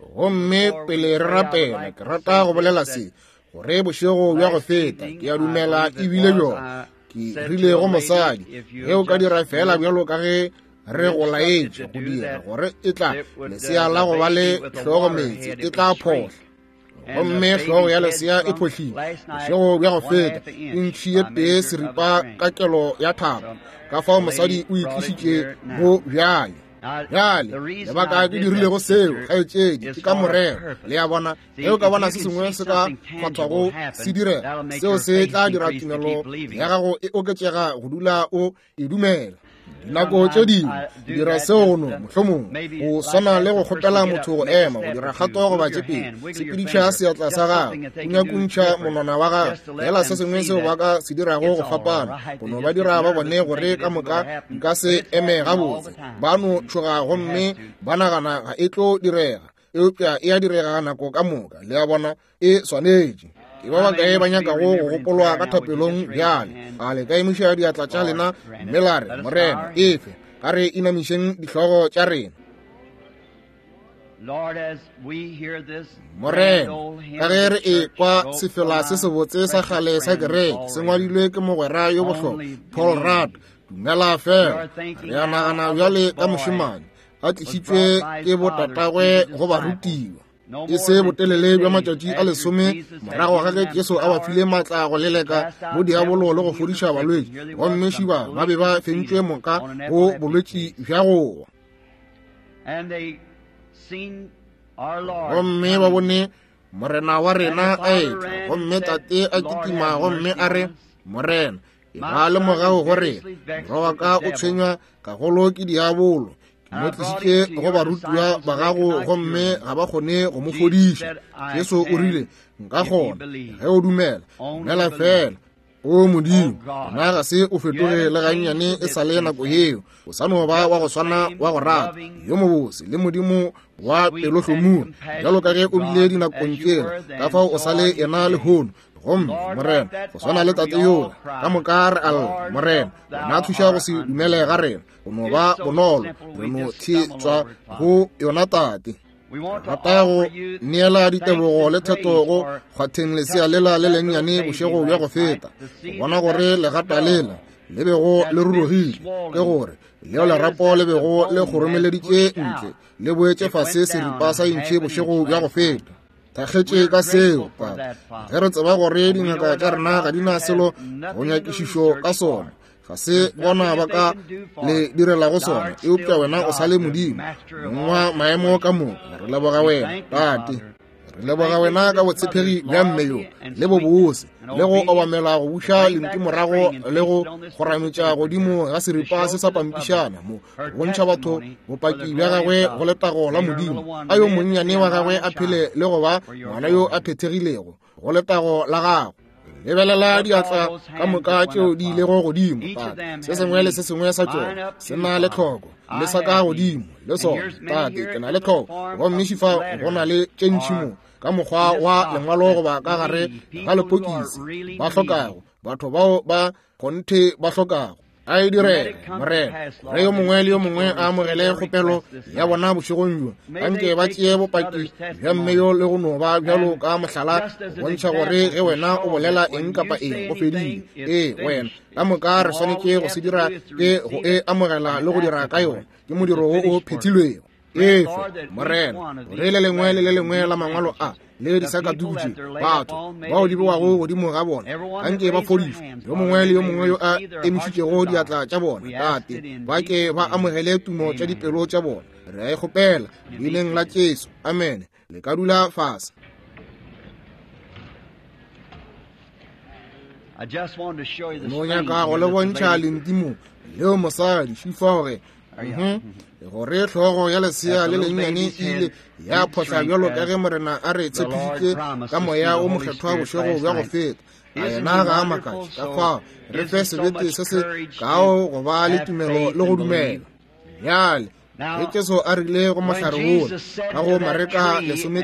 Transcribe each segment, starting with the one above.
gomme pele re rapela ke rata go bolela se gore bošego bja go feta ke a dumela ebile bjona ke rile go mosadi ge o ka dira fela bjalo ka ge re go laetše go dira gore e tla lesea la go ba le hlogometsi e tla phohla gomme hlogo ya lesea e phohlile bošego bja go feta e ntšhie tee seripa ka kelo ya thapo ka fao mosadi o itlišitše go bjale lebaka ke dirilego seo kgaetšedi ke ka morero le ya bona ge o ka bona se sengwe se ka kgwathwago se direga seo se tla dira tumelo ya gago e oketšega go dula o e dumela dinako tše dingwe dira seono mohlomong go swana le go kgopela motho go ema go dira kgato go batše pele sepediša seatla sa gago o nyakuntšha monwana wa gago fela se sengwe seo ba ka se dirago go fapana gono ba dira ba bone gore ka moka nka se eme gabotse ba no tšhoga gomme ba nagana ga e tlo direga eupša e a direga nako ka moka le ya bona e swanetše ke ba bakae ba nyakago go gopolwa ka thapelong bjale a le ka emiša diatla tša lena mme la re morena efe ka re inamišeng dihlogo tša rena morena ka ge re e kwa sefela se sebotse sa kgale sa kereke se ngwadilwe ke mogwera yo bohlokwa Paul Rudd dumela fela re a nagana bjale ka mošemane a tlišitšwe ke botatagwe go barutiwa e se botelele bja matšatši a 10 morago ga ge Jesu a ba file maatla go leleka mo diabolo le go fodiša balwetši gomme šiba ba be ba fentšwe moka go bolwetši bja gowa gomme ba bone morena wa rena a etla gomme tate a kitima gomme a re morena e ba le morago gore morwa wa ka o tshwenywa kagolo ke diabolo mo tlisitše go barutiwa ba gago gomme ga ba kgone go mo fodiša Jesu o rile nka kgona ge o dumela fela o modimo na ga se o fetoge le gannyane e sa le nako yeo o sa no ba wa go swana wa go rata yo mobose le modimo wa pelohlomua jalo ka ge o bile dinakong tsela ka fao o sa le ena lehono gomme morena go swana le tate yo ka moka re al morena na thuša go se dumele ga rena go no ba bonolo re no thetswa go yona tate rata go neela ditebogo le thetogo kgwatheng lesea lela le lennyane bošego bja go feta go bona gore legata lela le bego le rurugile ke gore leo lerapo le bego le kgoromeleditše ntle le boetše fase seripa sa intšhe bošego bja go feta thakgetše ka seo papa ge re tseba gore dingaka tša rena ga di na selo go nyakišišo ka sona ga se bona ba ka le direlago sona eupša wena o sa le modimo mongwa maemo ka moka re leboga wena tate re leboga wena ka botshepegi bja mme yo le bo bose le go obamela go buša lenki morago le go gorametša godimo ga seripa se sa pampišana mo go ntšha batho bopaki bja gagwe go letago la modimo a yo monnyane wa gagwe a phele le go ba ngwana yo a phethegilego go letago la gagwe lebelela diatla ka moka tšeo di ilego godimo se sengwe le se sengwe sa tšona se na le tlhoko le sa ka godimo le sona tate ke na le tlhoko gomme šifa go na le tše ntšhi mo ka mokgwa wa lengwalo goba ka gare ga lepokisi ba hlokago batho bao ba kgonthe ba hlokago a e direle morena re yo mongwe le yo mongwe a amogele kgopelo ya bona bošegong jo anke ba tšee bopaki bja mme yo le go no ba bjalo ka mohlala go bontšha gore ge wena o bolela eng kapa eng go fedile wena ka moka re swanetše go se dira ke go e amogela le go dira ka yona ke modiro wo o phethilwego efe morena gore le lengwe le le lengwe la mangwalo a le di sa ka dutše batho bao di bewago godimo ga bona anke ba fodišwa yo mongwe le yo mongwe yo a emišitšego diatla tša bona tate ba ke ba amogele tumo tša dipelo tša bona re a e kgopela leineng la Jesu amen le ka dula fase no nyaka go le bontšha lentimo leo mosadi šifa gore gore hlogo ya lesea le lennyane ile ya photla bjalo ka ge morena a re tshepišitše ka moya o mokgethwa bošego bja go feta a yena ga a makatše ka fao re fe sebete se se kao go ba le tumelo le go dumela bjale ge Jesu a rile go mohlare wona ka go Mareka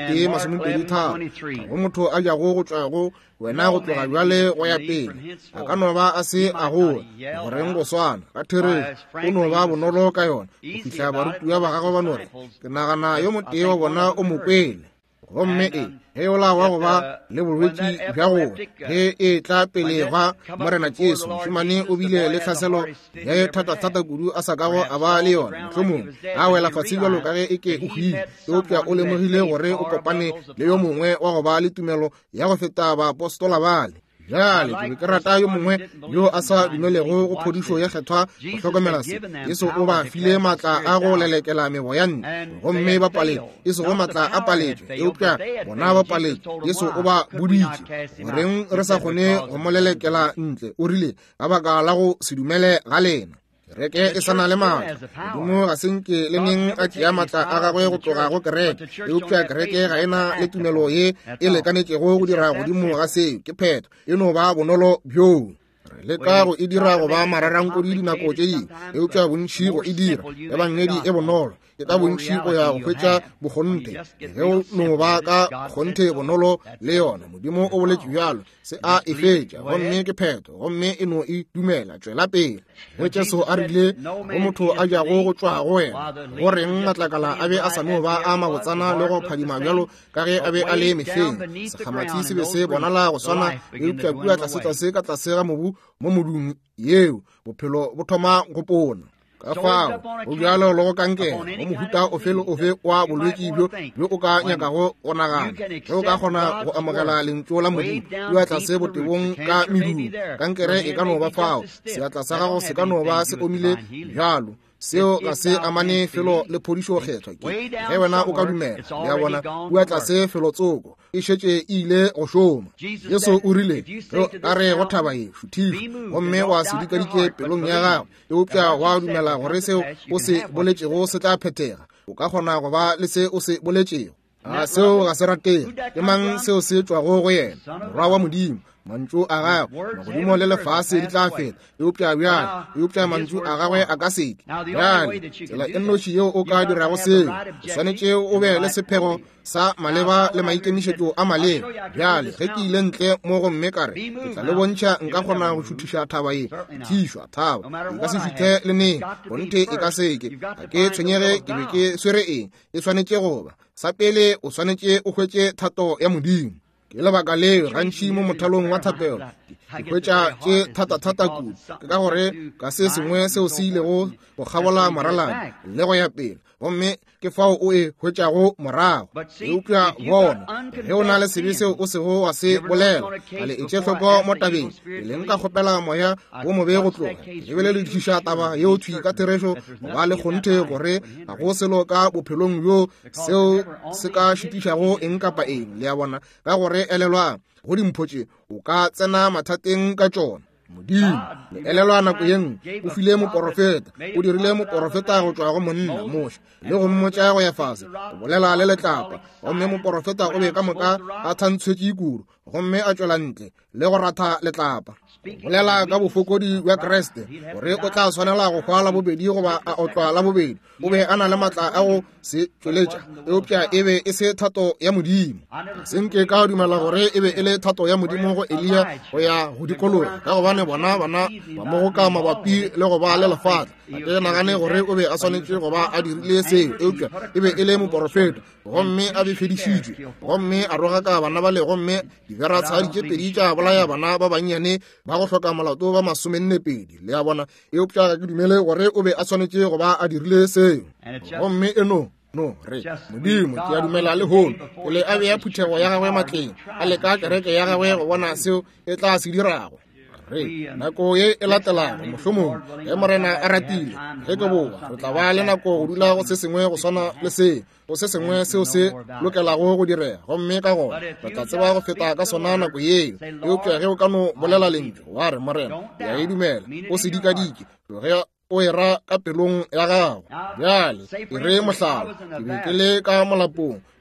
11:23 go motho a jago go tswago wena go tloga bjale go ya pele a ka no ba a se a go goreng go swana ka there o no ba bonolo ka yona go fihla barutiwa ba gagwe ba no re ke nagana yo motee wa bona o mokwele gomme he o la wa go ba le bolwetši bja go he e tla pele ga Morena Jesu mošemane o bile le tlhaselo ya thata kudu a sa ka go a ba le yona mohlomong a wela fatshe bjalo ka ge e ke o hwile eopša o lemogile gore o kopane le yo mongwe wa go ba le tumelo ya go feta baapostola bale jale ke be ke rata yo mongwe yo a sa dumelego go phodišo ya kgethwa go hlokomela se Yesu o ba file maatla a go lelekela meboya nne gomme ba paletse Yesu go maatla a paletšwe eupša bona ba paletse Yesu o ba boditše goreng re sa kgone go mo lelekela ntle o rile ka baka la go se dumele ga lena kereke e sana le maatla Modimo ga senke le neng a tšea maatla a gagwe go tloga go kereke eupša kereke ga ena le tumelo ye e lekanetšego go dira godimo ga seo ke phetho e no ba bonolo bjoo re leka go e dira go ba mararankodi dinako tše dingwe eupša bontši go e dira ya bangedi e bonolo ke ka bontši go ya go hwetša bokgonte ge o no ba ka kgonte bonolo le yona Modimo o boletše bjalo se a e fetša gomme ke phetho gomme e no e dumela tšwela pele ge Jesu a rile go motho a jago go tšwa go wena goreng matlakala a be a sa no ba a mabotsana le go phadima bjalo ka ge a be a le mefeng sekgamathi se be se bonala go swana eupša kua tlase ka tlase ga mobu mo modung yeo bophelo bo thoma go pona ka fao o bjalo le go kankela go mohuta ofe wa bolwetši bjo o ka nyakago go nagana ge o ka kgona go amogela lentšu la Modimo kua tlase botebong ka medumo kankere e ka no ba fao seatla sa gago se ka no ba se omile bjalo seo ga se amane felo le phodišo kgethwa ge wena o ka dumela ya bona kua tlase felo tsoko e šetše ile go šoma Yesu o rile a re go thaba e šuthišwa gomme wa se dikadike pelong ya gago eupša wa dumela gore seo o se boletšego se tla phethega o ka kgona go ba le se o se boletšego a seo ga se ratege ke mang seo se tšwago go yena morwa wa Modimo mantšu a gagwe magodimo le lefase di tla feta eupša bjale eupša mantšu a gagwe a ka seke bjale tsela e nnoši yeo o ka dirago seo o swanetše o be le sephego sa maleba le maikemišetšo a maleba bjale ge ke ile ntle mo go mme kare ke tla le bontšha nka kgona go šuthiša thaba e thišwa thaba e ka se fithe le neng bonte e ka seke ga ke tshwenyege ke be ke swere eng e swanetše goba sa pele o swanetše o hwetše thato ya Modimo ke lebaka leo gantši mo mothalong wa thapelo ke hwetša tše thata kudu ke ka gore ka se sengwe seo se ilego go kgabola moralane le go ya pele gomme ke fao o e hwetšago morago eupša bona ge o na le sebe seo o sego wa se bolela a le etše hloko mo tabeng pele nka kgopela moya wo mobe go tloga ke be le dithiša taba yeo thwi ka therešo go ba le kgonthe gore ga go selo ka bophelong bjo seo se ka šutišago eng kapa eng le ya bona ka gore elelwang go dimphotše o ka tsena mathateng ka tšona Modimo le elelwa nako ye nngwe o file moporofeta o dirile moporofeta go tšwa go monna moša le go mmotša go ya fase o bolela le letlapa gomme moporofeta o be ka moka a thantšhwetše kudu gomme a tšwela ntle le go ratha letlapa bolela ka bofokodi bja Kreste gore o tla swanela go hwa la bobedi goba a otlwa la bobedi o be a na le maatla a go se tšweletša eupša e be e se thato ya Modimo senke ka dumela gore e be e le thato ya Modimo go Elia go ya go dikologa ka gobane bona ba mo go ka mabapi le go ba le lefatla a ke nagane gore o be a swanetše go ba a dirile seo eupša e be e le moporofeta gomme a befedišitšwe gomme a roga ka bana ba le gomme dibera tshaditše pedi tša bolaya bana ba bannyane ba go hloka molato ba 12 le ya bona eupša ga ke dumele gore o be a swanetše go ba a dirile seo gomme eno re Modimo ke a dumela le hono pele a beya phuthego ya gagwe matleng a le ka kereke ya gagwe go bona seo e tla se dirago re nako ye e latelago mohlomong ge Morena a ratile ge ke boa re tla ba le nako go dula go se sengwe go swana le seo go se sengwe seo se lokelago go direga gomme ka gona re tla tseba go feta ka sona nako yeo eupša ge o ka no bolela lentswe wa re Morena ya e dumela o se dikadike ge o era ka pelong ya gago bjale e re mohlala ke be ke le ka molapong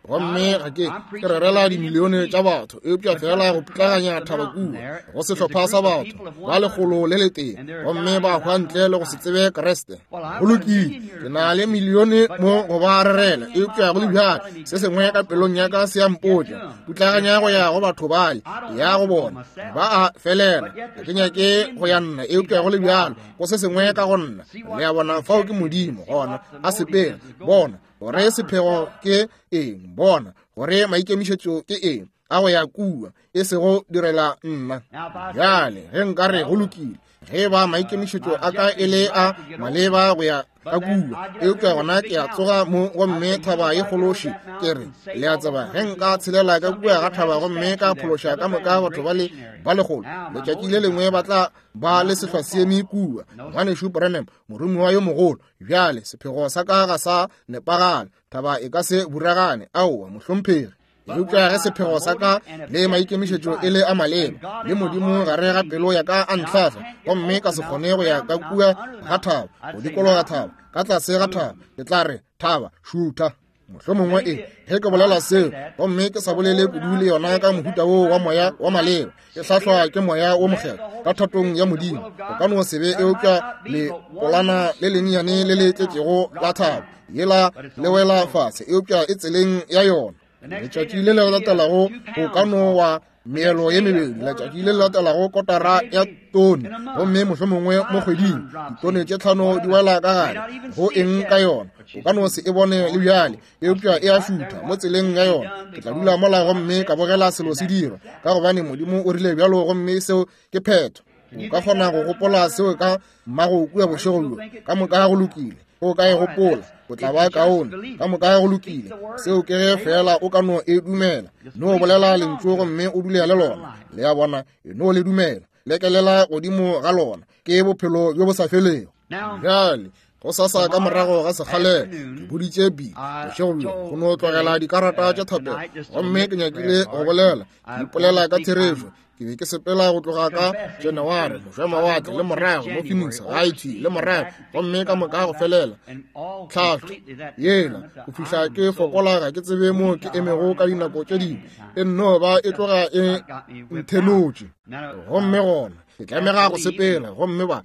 gomme ga ke rerela dimilione tša batho eupša fela go pitlaganya Thabakua go sehlopha sa batho ba legolo le le teng gomme ba hwa ntle le go se tsebe Kreste go lokile ke na le milione mo go ba rerela eupša go le bjalo se sengwe ka pelong ya ka se ya mpotša pitlaganya go ya go batho bale ya go bona ba a felela ke nyake go ya nna eupša go le bjalo go se sengwe ka go nna le ya bona fao ke Modimo gona a sepela bona gore sephego ke eng bona gore maikemišetšo ke eng a go ya kua e se go direla nna bjale ge nka re go lokile ge ba maikemišetšo a ka e le a maleba go ya ka kua eupša gona ke a tsoga mo gomme thaba e kgološi ke re le a tseba ge nka tshelela ka kua ga thaba gomme ka phološa ka moka batho ba legolo letšatši le lengwe ba tla ba le sehlwa seemi kua Ngwanešu Branham morumi wa yo mogolo bjale sephego sa ka ga sa nepagale thaba e ka se buragane aowa mohlomphegi eupša ge sephego sa ka le maikemišetšo e le a maleba le Modimo gare ga pelo ya ka a ntlhahla gomme ka se kgone go ya ka kua ga thaba go dikologa thaba ka tlase ga thaba ke tla re thaba šutha mohlomongwe ge ke bolela seo gomme ke sa bolele kudu le yona ka mohuta wo wa moya wa maleba ke hlahlwa ke moya wo mogelo ka thatong ya Modimo o ka no se be eupša le polana le lennyane le le tletšego la thaba yela le wela fase eupša e tseleng ya yona letšatši le le latelago go ka no wa meelo ye mebedi letšatši le latelago kotara ya tone gomme mohlomongwe mo kgweding ditone tše 5 di wela ka gare go eng ka yona o ka no se e bone le bjale eupša e a šutha mo tseleng ya yona ke tla dula mola gomme ka bogela selo se dira ka gobane Modimo o rile bjalo gomme seo ke phetho o ka kgona go gopola seo ka mmago kua bošego ka moka go lokile o ka e gopola o tla ba kaone ka moka go lokile seo ke ge fela o ka no e dumela no bolela lentšu gomme o dule le lona le ya bona e no le dumela lekelela godimo ga lona ke bophelo jo bo sa felego bjale go sasa ka morago ga sekgale ke boditše bi bošego go no tlogela dikarata tša thapelo gomme ke nyakile go bolela ke ipolela ka therešo ke be ke sepela go tloga ka January mošamawatle le morago mo Phoenix Haiti le morago gomme ka moka go felela tlhahlo yela go fihla ke fokolaga ke tsebe mo ke emego ka dinako tše dingwe e nno ba e tloga e nthenotše gomme gona ke tlamega go sepela gomme ba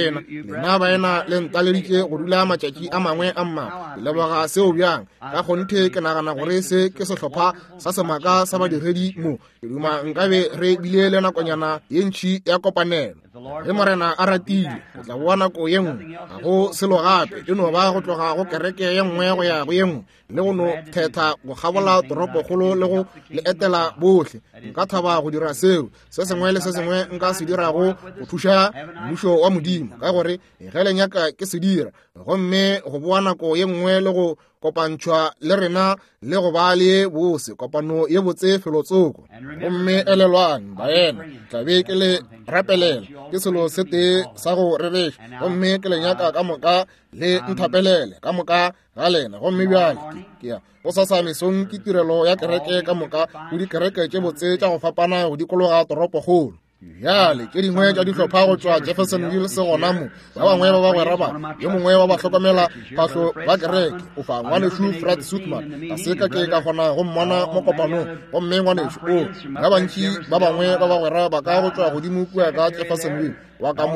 lena baena le ntaleditše go dula matšatši a mangwe a mma leboga seo bjang ka kgonthe ke nagana gore se ke sehlopha sa semaka sa badiredi mo ke duma nkabe re bile le nakonyana ye ntšhi ya kopanelo ge morena a ratile o tla boa nako ye nngwe ga go selo gape e no ba go tloga go kereke ye nngwe go ya go ye nngwe le go no thetha go kgabola toropokgolo le go le etela bohle nka thaba go dira seo se sengwe le se sengwe nka se dirago go thuša mmušo wa Modimo ka gore ge le nyaka ke se dira gomme go boa nako ye nngwe le go kopantšhwa le rena le go ba le bose kopano ye botse felotsoko gomme elelwane baena tlabe ke le rapelela ke selo se tee sa go rereša gomme ke le nyaka ka moka le nthapelele ka moka ga lena gomme bjale ke ya go sasa mesong ke tirelo ya kereke ka moka go dikereke tše botse tša go fapana go dikologa toropokgolo bjale ke dingwe tša dihlopha go tšwa Jeffersonville se gona mo ba bangwe ba bagwera ba yo mongwe wa ba hlokomela phahlo ba kereke o fa Ngwanešu Fred Sutman ka seka ke ka kgona go mmona mo kopanong gomme Ngwanešu o ba bantši ba bangwe ba bagwera ba ka go tšwa godimo kua ka Jeffersonville wa ka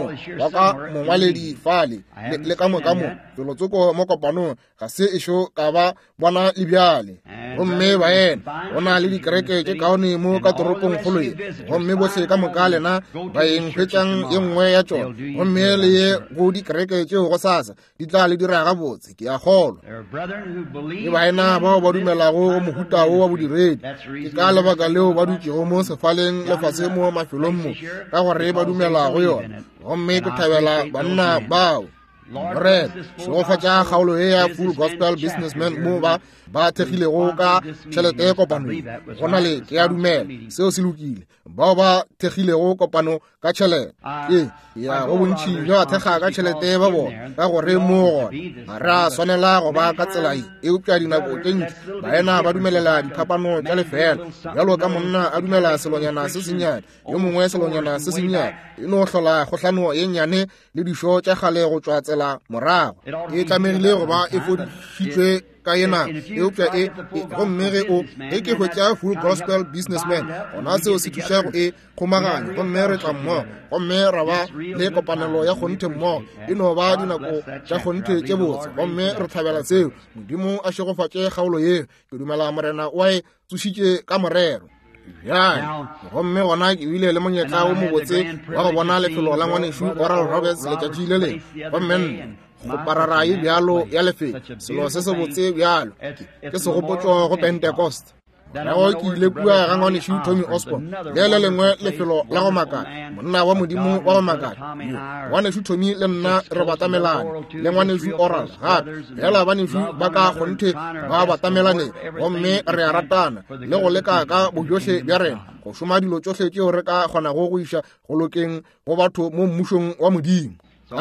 mongwaledi fale le ka mo felotsoko mo kopanong ga se ešo ka ba bona le bjale gomme baena go na le dikereke tše kaone mo ka toropong kgolo ye gomme bohle ka moka lena ba enkhwetšang ye nngwe ya tšona gomme le ye go dikereke tšeo go sasa di tla le dira gabotse ke a kgolwa ke baena bao ba dumelago go mohuta wo wa bodiredi ke ka lebaka leo ba dutšego mo sefaleng lefase mo mafelong mo ka gore ba dumela go yona gomme ke thabela banna bao Red, segofa tša kgaolo ye ya Full Gospel Businessmen mo ba thekgilego ka tšhelete ya kopano go na le ke a dumela seo se lokile bao ba thekgilego kopano ka tšhelete ya go bontši jo a thekga ka tšhelete ba bona ka gore mo gona ga re a swanela go ba ka tsela eupša dinako tše ntši baena ba dumelela diphapano tša lefela bjalo ka monna a dumela selonyana se sennyane yo mongwe selonyana se sennyane e no hlola kgohlano ye nnyane le dišo tša kgale go tšwa tsela morago e tlamegile go ba e fodišitšwe ka ena eupša gomme ge o ge ke hwetša Full Gospel Businessman gona seo se thuša go e kgomaganya gomme re tla mmogo gomme ra ba le kopanelo ya kgonthe mmogo e no ba dinako tša kgonthe tše botse gomme re tlhabela seo modimo a šegofatše kgaolo ye ke dumela morena wa e tsošitše ka morero bjale gomme gona ke bile le monyetla o mobotse wa go bona lefelo la ngwanešo Oral Roberts letšatši le le gomme go pararai bjalo ya lefetša selo se se botse bjalo ke segopotšo go Pentecost go ke ile kua ga ngwanešo Tommy Osborne le lengwe lefelo la go makala monna wa modimo wa go makala ngwanešo Tommy le nna re batamelane le ngwanešo Oral gape fela banešo ba ka kgonthe ba batamelane gomme re a ratana le go leka ka bojohle bja rena go šoma dilo tšohle tšeo re ka kgona go iša go lokeng go batho mo mmušong wa modimo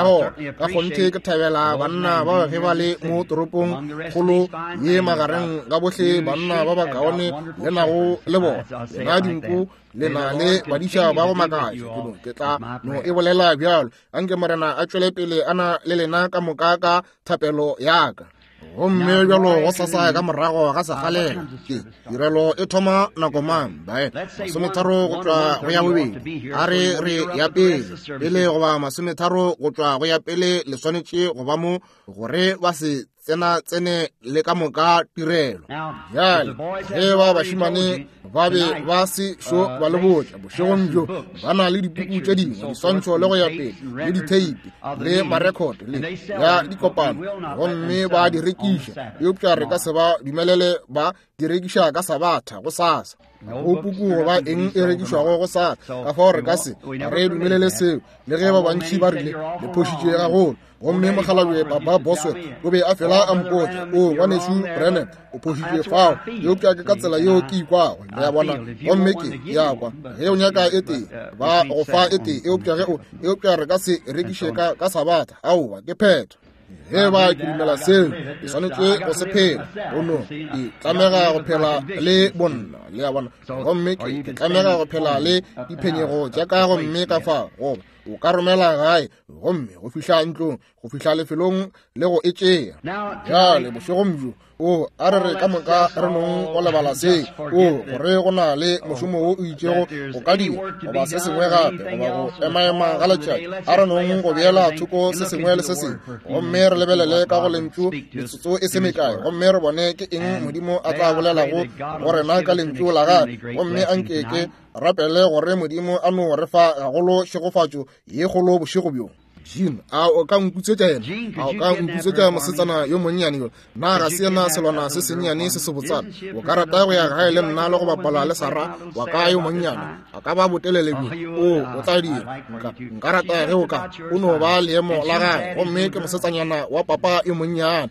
ka kgonthe ke thabela banna ba ge ba le mo toropong kgolo ye magareng ka bohle banna ba ba kaone le nago le bona lena dinku le na le badiša ba go makaša ke tla no e bolela bjalo anke morena a tšwele pele ana le lena ka moka ka thapelo yaka gomme bjalo go sasa ka morago ga segalela tirelo e thoma nako mang bae 30 go tšwa go ya bobedi a re ya pele goba 30 go tšwa go ya pele le swanetše go ba mo gore ba se tsene le ka moka tirelo bjale ge ba bašimane ba be ba se šo ba le botša bošegong bjo ba na le dipuku tše dingwe diswantšho le go ya pele le diteipi le marekote le ya dikopano gomme ba di rekiša eupša re ka se ba dumelele ba di rekiša ka Sabatha go sasa go puku goba eng e rekišwago go sasa ka fao re ka se re dumelele seo le ge ba bantši ba rile le phošitše gagolo gomme mogalabe Papa Bosworth o be a fela a mpotsa ngwanešo Brennan o phošitše fao eupša ke ka tsela yeo ke ikwago le ya bona gomme ke ya kwa ge o nyaka e tee ba go fa e tee eupša re ka se rekiše ka Sabatha aowa ke phetho ge ba ke dumela seo ke swanetše go se phela ono ke tlamega go phela le bonna le ya bona gomme ke tlamega go phela le diphenyego tša ka gomme ka fao goba o ka romela gae gomme go fihla ntlong go fihla lefelong le go etšea bjale bošegong bjo a re ka moka re nong go lebala se gore go na le mošomo o itšego go ka dira goba se sengwe gape goba go emaema ga letšatši a re nong go beela thoko se sengwe le se sengwe gomme re lebelele ka go lentšu metsotso e se mekae gomme re bone ke eng modimo a tla bolelago go rena ka lentšu la gae gomme a nkeke rapele gore modimo a no re fa gagolo šegofatšo ye kgolo bošego bjong Jean o ka nkutsetša ena o ka nkutsetša mosetsana yo monnyane yo na ga se ena selwana se sennyane se se botsana o ka rata go ya gae le nna le go bapala le Sara wa ka yo monnyane a ka ba botelele bjo o tla dira nka rata ge o ka o no ba leemo la gae gomme ke mosetsanyana wa papa yo monnyane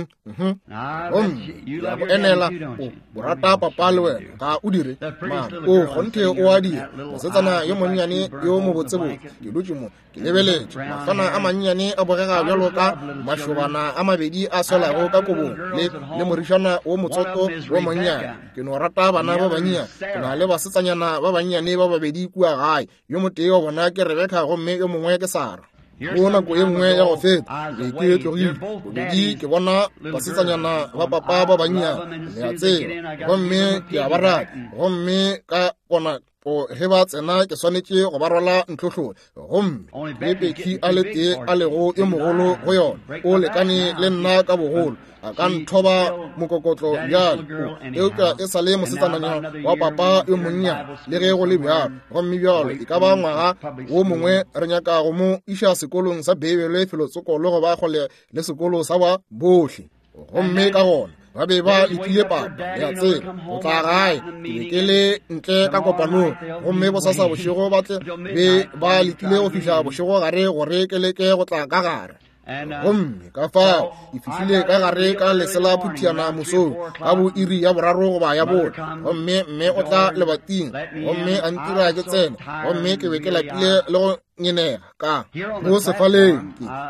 gomme ya go enela o rata papa le wena ka o dire ma gonthe o a dira mosetsana yo monnyane yo mo botsebotse ke dutše mo ke lebeletše mafana a mannyane a bogega bjalo ka mašobana a mabedi a swelago ka kobong le morišana wo motsoto wo monnyane ke no rata bana ba bannyane ke na le basetsanyana ba bannyane ba babedi kua gae yo motee wa bona ke Rebeka gomme yo mongwe ke Sara go nako e nngwe ya go feta ke tlogile bobedi ke bona basetsanyana ba papa ba bannyane le a tseba gomme ke a ba rata gomme ka bona he ba tsena ke swanetše go ba rwala ntlotlolo gomme bebeki a le tee a lego e mogolo go yona o lekane le nna ka bogolo a ka nthoba mokokotlo bjalo eupša e sa le mosetsananyana wa papa yo monnyane le ge go le bjalo gomme bjalo e ka ba ngwaga wo mongwe re nyaka go mo iša sekolong sa Bebele Filotsoko le go ba kgole le sekolo sa ba bohle gomme ka gona ba be ba letile papa ya tsela o tla gae ke le ntle ka kopanong gomme bosasa bošego batle be ba letile go fihla bošego gare gore ke leke go tla ka gare gomme ka fao e fihlile ka gare ka lesela phuthiana mosong ka bo iri ya boraro goba ya bone gomme mme o tla lebating gomme a ntira ke tsena gomme ke be ke lapile le go nyenega ka mo sefaleng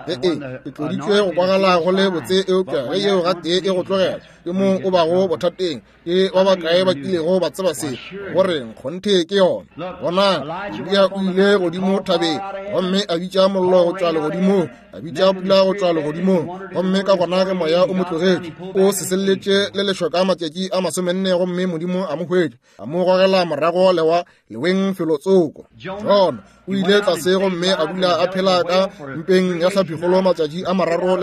ke tloditswe go kwagala go le botse eupša ge eo ga tee e go tlogela ke mong o bago bothateng ke wa bakae ba kilego ba tseba se gore kgonthe ke yona bona Elia o ile godimo thabeng gomme a bitša mollo go tšwa legodimo a bitša pula go tšwa legodimong gomme ka gona ge moya o mo tlogetše o seselletše le lešo ka matšatši a 40 gomme modimo a mo hwetše a mo gogela morago lewa leweng felotsoko John o ile tlase gomme a dula a phela ka mpeng ya hlaphigolo matšatši a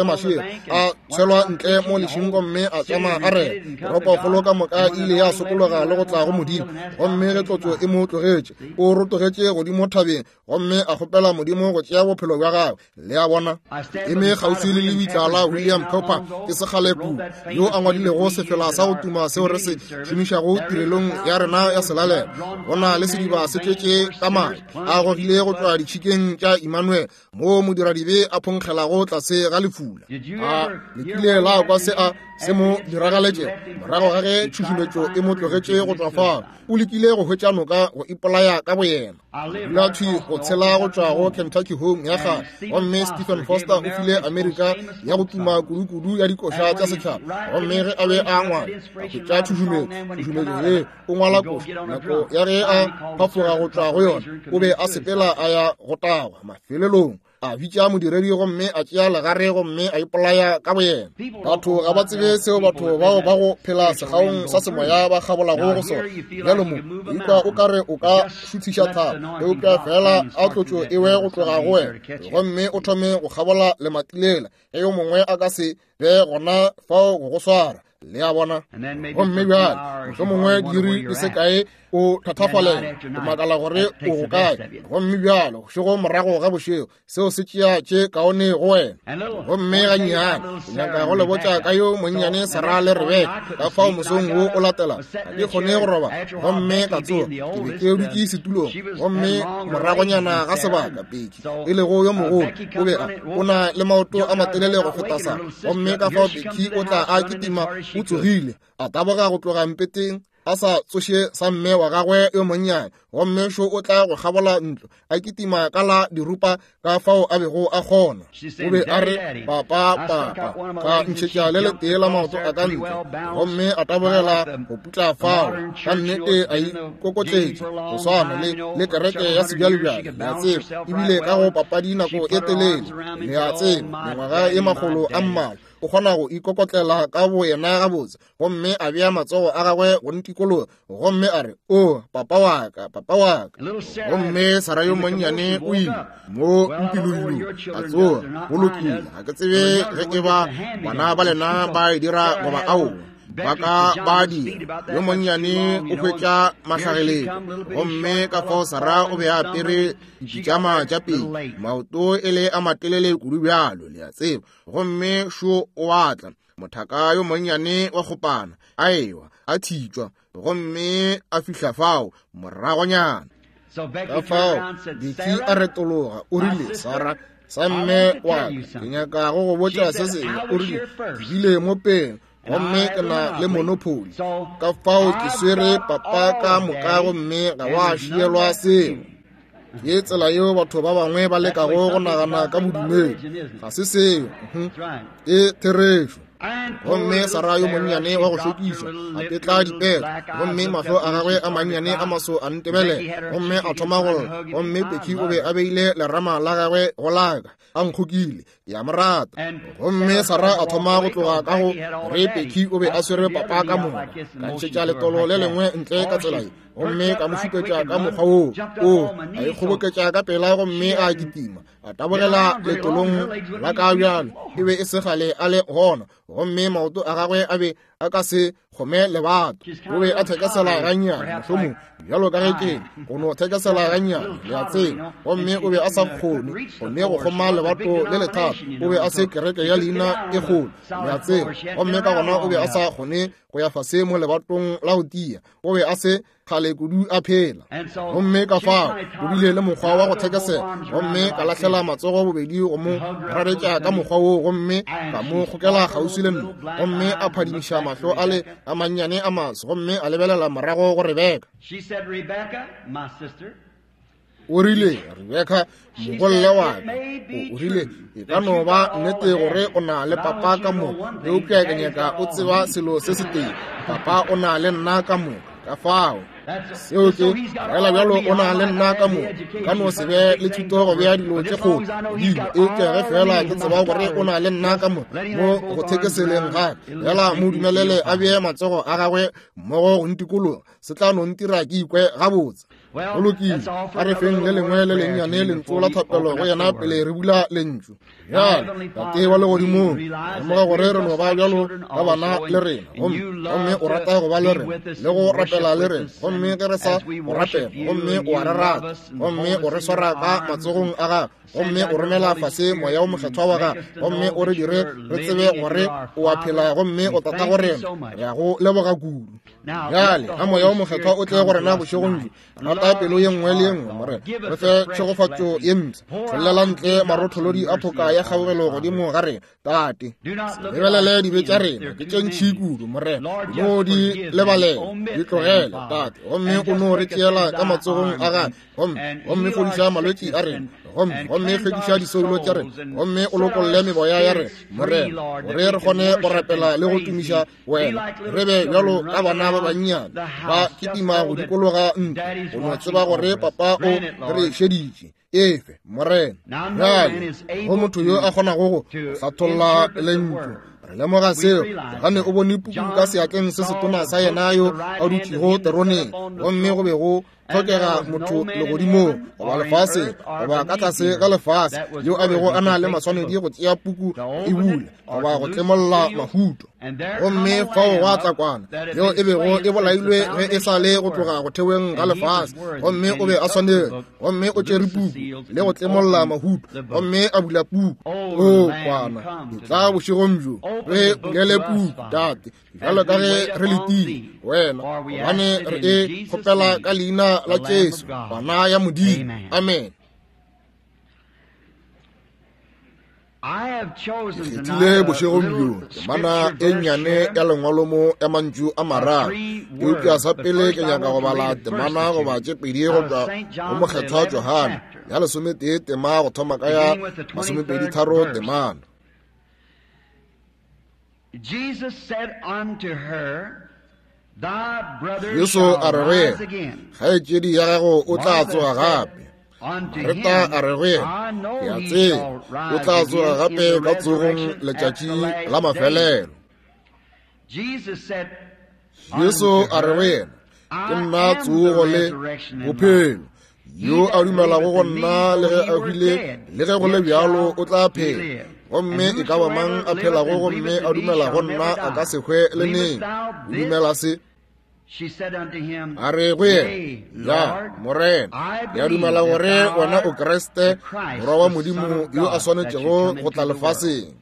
3 a tshelwa ntle mo lešing gomme a tšama a re toropokgolo ka moka ile ya sokologa le go tla go modimo gomme ge tlotso e mo tlogetše o rotogetše godimo thabeng gomme a kgopela modimo go tšea bophelo bja gagwe le a bona eme kgauswi le lebitla la William Cowper ke sekgale kudu yo a ngwadilego sefela sa go tuma seo re se šomišago tirelong ya rena ya selalela bona le sediba se tletše ka mae a gogile go tloa ditšhikeng tša Emmanuel mo modiradibe a phonkgelago tlase ga lefula lekile la kwa se mo diragaletše morago ga ge tšhušumetšo e mo tlogetše go tswa fao o lekile go hwetša noka go ipolaya ka boyena Latšhi go tshela go tšwa go Kentucky home ya gale gomme Stephen Foster o file Amerika ya go tuma kudu ya dikoša tša setšhaba gomme ge a be a ngwala a hwetša tšhušumetšo ye o ngwala koša nako ya ge a phafoga go tšwa go yona o be a sepela a ya go tawa mafelelong a bitša modiredi gomme a tšea legare gomme a ipolaya ka boyena batho ga ba tsebe seo batho bao ba go phela segaong sa semoya ba gabolago go sona bjalo mo ikwa o kare o ka šuthiša thaba eupša fela a tlotšo ewe go tloga go wena gomme o thome go gabola lematilela ge yo mongwe a ka se be gona fao go go swara le a bona gomme bjale moso mongwe diri di se kae o thathafalela o makala gore o go kae gomme bjale go šego morago ga bošego seo se tšea tše kaone go wena gomme gannyane o nyaka go le botša ka yo monnyane Sara le Rebeka ka fao mosong wo o latela ga ke kgone go roba gomme ka tsoga ke be ke dutše setulong gomme moragonyana ga sebaka peki e lego yo mogolo o be o na le maoto a matelele go feta sa gomme ka fao peki o tla a kitima o tsogile a taboga go tloga mpeteng a sa tsoše sa mme wa gagwe yo monnyane gomme šo o tla go gabola ntlo a kitima ka la dirupa ka fao a bego a kgona o be a re papa ka ntšhetša le le tee la maoto a ka ntle gomme a tabogela go putla fao ka nnete a ikokotletše go swana le kereke ya sebjalebjale le a tseba ebile ka go papadi nako e telele le a tseba mengwaga e magolo a mmala o kgona go ikokotlela ka boyena gabotse gomme a bea matsogo a gagwe go ntikologa gomme a re o papa wa ka gomme Sara yo monnyane o ile mo mpiloilo a tsoga go lokile ga ke tsebe ge e ba bana ba lena ba e dira goba ao ba ka ba dira yo monnyane o hwetša mahlageleng gomme ka fao Sara o be a apere dipitšama tša pedi maoto e le a matelele kudu bjalo le a tseba gomme šo o atla mothaka yo monnyane wa kgopana a ewa a thitšwa gomme a fihla fao moragonyana ka fao Beki a retologa o rile Sara sa mme wa ke nyaka go botša se sengwe o rile ke bile mo peng gomme ke na le monopoly ka fao ke swere papa ka moka gomme ga wa šielwa seo ke tsela yeo batho ba bangwe ba lekago go nagana ka bodumedi ga se seo e therešo gomme Sara yo monnyane wa go hlokišwa a tetla dipelo gomme mahlo a gagwe a mannyane a maso a ntebele gomme a thoma go gomme Beki o be a beile lerama la gagwe go laka a nkgokile ya morata gomme Sara a thoma go tloga ka go re Beki o be a swere papa ka moka ka ntšhetša letolo le lengwe ntle ka tsela gomme ka mo šupetša ka mokgwa o a ikgoboketša ka pela gomme a kitima a tabogela letolong la ka bjalo e be e segale a le gona gomme maoto a gagwe a be a ka se kgome lebato o be a thekesela gannyane mohlomong bjalo ka ge ke go no thekesela gannyane le a tseba gomme o be a sa kgone gonne go kgoma lebato le lethata o be a se kereke ya leina e kgolo le a tseba gomme ka gona o be a sa kgone go ya fase mo lebatong la go tia o be a se kgale kudu a phela gomme ka fao o bile le mokgwa wa go thekesela gomme ka lahlela matsogo bobedi go mo raretša ka mokgwa woo gomme ka mo kgokela kgauswi le nna gomme a phadimiša mahlo a le a mannyane a maso gomme a lebelela morago go Rebeka o rile Rebecca mogolle wa o rile e ka no ba nnete gore o na le papa ka mo le o pya ke nyaka o tseba selo se se teng papa o na le nna ka mo ka fao seo ke rela bjalo o na le nna ka mo ka no se be le thuto go bea dilo tse go di e ke re fela ke tseba gore o na le nna ka mo go thekeseleng ga yala mo dumelele a bee matsogo a gagwe mmogo go ntikolo se tla no ntira ke ikwe gabotse oloki a re feng le lengwe le lennyane le ntsola thapelo go yena pele re bula lentšu yala tate wa le godimo moga gore re no ba bjalo ka bana le rena gomme o rata go ba le rena le go rapela le rena gomme ke re sa o rapela gomme o a re rata gomme o re swara ka matsogong a ga gomme o romela fase moya o mokgethwa wa ga gomme o re dire re tsebe gore o a phela gomme o tata go rena ya go leboga kudu yale a moya o mokgethwa o tle gore na bošegong rata pelo ye nngwe le ye nngwe more re fe tšhegofatšo ye ntse tšholela ntle marotholodi a phoka ya kgaogelo godimo ga rena tate lebelele dibe tša rena ke tše ntšhi kudu more mo di lebalele di tlogele tate gomme o no re tšeela ka matsogong a ga gomme fodiša malwetši a rena gomme fediša disoulo tša rena gomme o lokolle meboya ya rena morena gore re kgone go rapela le go tumiša wena re be bjalo ka bana ba bannyane ba ketima go dikologa ntlo o no tseba gore papa o re šeditše efe morena jale go motho yo a kgonago go hlatholla lentšu re lemoga seo gane o bone puku ka seatleng se se tona sa yena yo a dutšego teroneng gomme go be go tlhokega motho legodimo goba lefase goba ka tlase ga lefase yo a bego a na le maswanedi go tšea puku e bula goba go tlemolola mahuto gomme fao wa tlakwana yo e bego e bolailwe ge e sa le go tloga go theoweng ga lefase gomme o be a swanele gomme o tšere puku le go tlemolola mahuto gomme a bula puku o kwana tla bošegong bjo re bulele puku tate jalo ka ge re letile wena gobane re e kgopela ka leina la Jesu bana ya modimo amen kgethile bošegong bjo temana e nnyane ya lengwalo mo ya mantšu a mararo eupša sa pele ke nyaka go bala temana goba tše pedi go tšwa go mokgethwa Johana ya 11 tema go thoma ka ya 23 temana Jesus said unto her, thy brother Yesu shall a re rise ge again. kgaetšedi ya gago o tla tsoga gape Unto Marita him, a re ge I know ya he tse shall o rise tla tsoga again in gape the ka tsogong resurrection at the letšatši last la day. mafelelo Jesus said Yesu unto a re her, ge ke I nna am tsogo the le resurrection and life. bophelo yo He a that dumelago go believeth in me, nna le ge though a he were hwile dead, le ge go le yet bjalo shall o tla he phela live. gomme And e ka ba mang a whosoever phelago liveth and gomme believeth a in me dumela go shall nna never a ka die. se hwe le Believest neng thou o this? dumela se She said unto him, a re go Yea, ya Lord, morena I ya believe dumela that gore thou wena o art kreste the Christ, morwa wa the modimo Son of yo a God, swanetšego that should go come tla into the world. lefaseng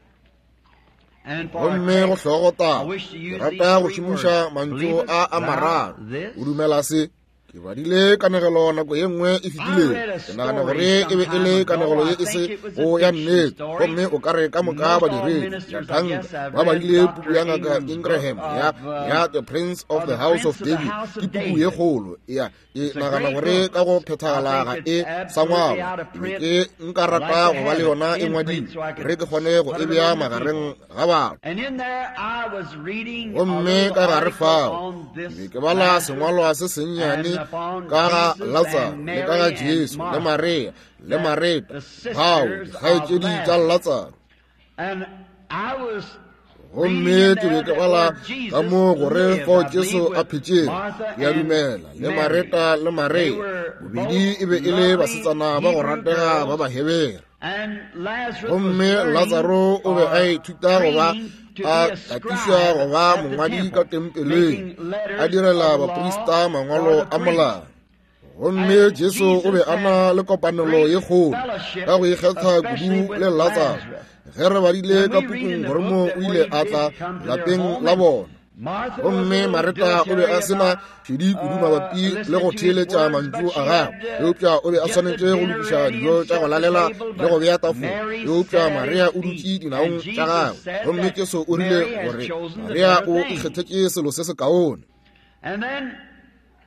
And for a gomme go text, hlogota I wish to ke use rata these go three šomiša words. mantšu Believest a thou mararo this? o dumela se ke badile kanegelo nako ye nngwe e fetileng ke nagana gore e be e le kanegelo ye e se go ya nnete gomme o ka re ka moka badiredi ya tanka ba badile puku ya ngaka Ingraham ya the Prince of the House of David ke puku ye kgolo ya ke nagana gore ka go phethagalaga e sa ngwalwa ke nka rata go ba le yona e ngwadilwe re ke kgone go e bea magareng ga batho And in there I was reading a gomme little ka gare article fao on this ke be ke bala sengwalwa se sennyane ka ga Lazarus le ka ga Jesu le Maria le Marita gao dikgaetšedi tša Lazarus And I was gomme ke be ke bala ka mo gore fao Jesu a phetšeng ya dumela le Marita le Maria bobedi e be e le basetsana ba go ratega ba bahebere gomme Lazaro o be a ithuta go ba a katiša go ba mongwadi ka tempeleng a direla baporista mangwalo a molao gomme Jesu o be a na le kopanelo ye kgolo ka go ikgetha kudu le Lazaro ge re badile ka pukung gore mo o ile a tla lapeng la bona gomme Marita o be a sena šedi kudu mabapi le go theeletša mantšu a gagwe eupša o be a swanetše go lokiša dijo tša go lalela le go bea tafole eupša Maria o dutše dinaong tša gagwe gomme Jesu o rile gore Maria o ikgethetše selo se se kaone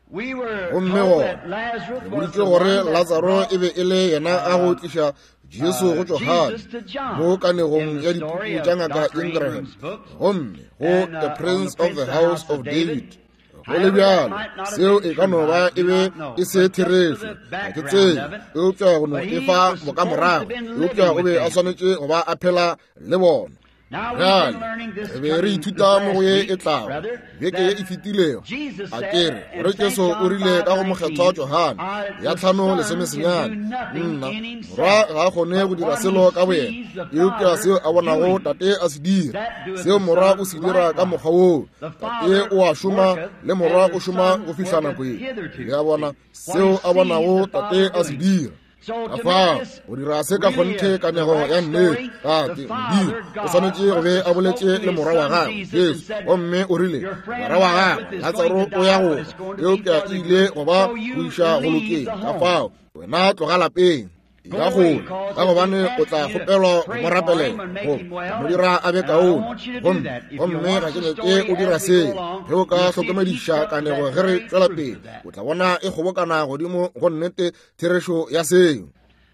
we were gomme told go that Lazarus re was boditse the gore one that Lazaro brought e be e le yena a go tliša Jesu go Johane Jesus to John. mo kanegong In ya the story dipuku of tša ngaka Dr. Ingraham Ingram's book, gomme go and, the on Prince the of the Prince House of David go le However, that bjalo might not have seo been e ka no true. ba I e do be not know. e se But just for therefe the ga ke background tsebe of it, eupša go no but he e fa was boka supposed to morago have been eupša living o be with a them. swanetše go ba a phela le bona Now we've been bjale learning this re be re coming ithuta mo go ye this e last tlago week, brother, beke ye e that fetilego Jesus a said kere in gore St. Jesu o John rile ka go 5:19, mokgethwa wa Johane the ya tlhano Son lesomesenyane can do nothing nna in himself, morwa ga a kgone go but dira what selo he ka boyena sees the eupša seo a Father bonago doing, tate a se dira that doeth seo the morwa Son o se dira ka likewise. mokgwa woo The tate Father o a šoma worketh, le morwa and o the šoma Son go fitlha worketh nako e hitherto. ya bona See, seo what he a bonago sees the tate Father a se doing. dira So ka to fa make this go dira se ka really kgonthe the kanego ya right nnete story, tate the modimo Father o God swanetše go be must a have boletše spoke to le his morwa wa son gagwe Jesus Jesu and said, gomme o rile your friend morwa wa Lazarus gagwe is Lazaro going to o ya die, go but it's going to be eupša for the ile good. go ba So go you iša go leave lokeng the ka home. fao wena tloga lapeng ya gole ka gobane o tla kgopelwa go mo rapelela go mo dira a be kaone gomme ga ke nyake o dira seo ge o ka tlhokomediša kanego ge re tswela pele o tla bona e kgobokana godimo go nnete therešo ya seo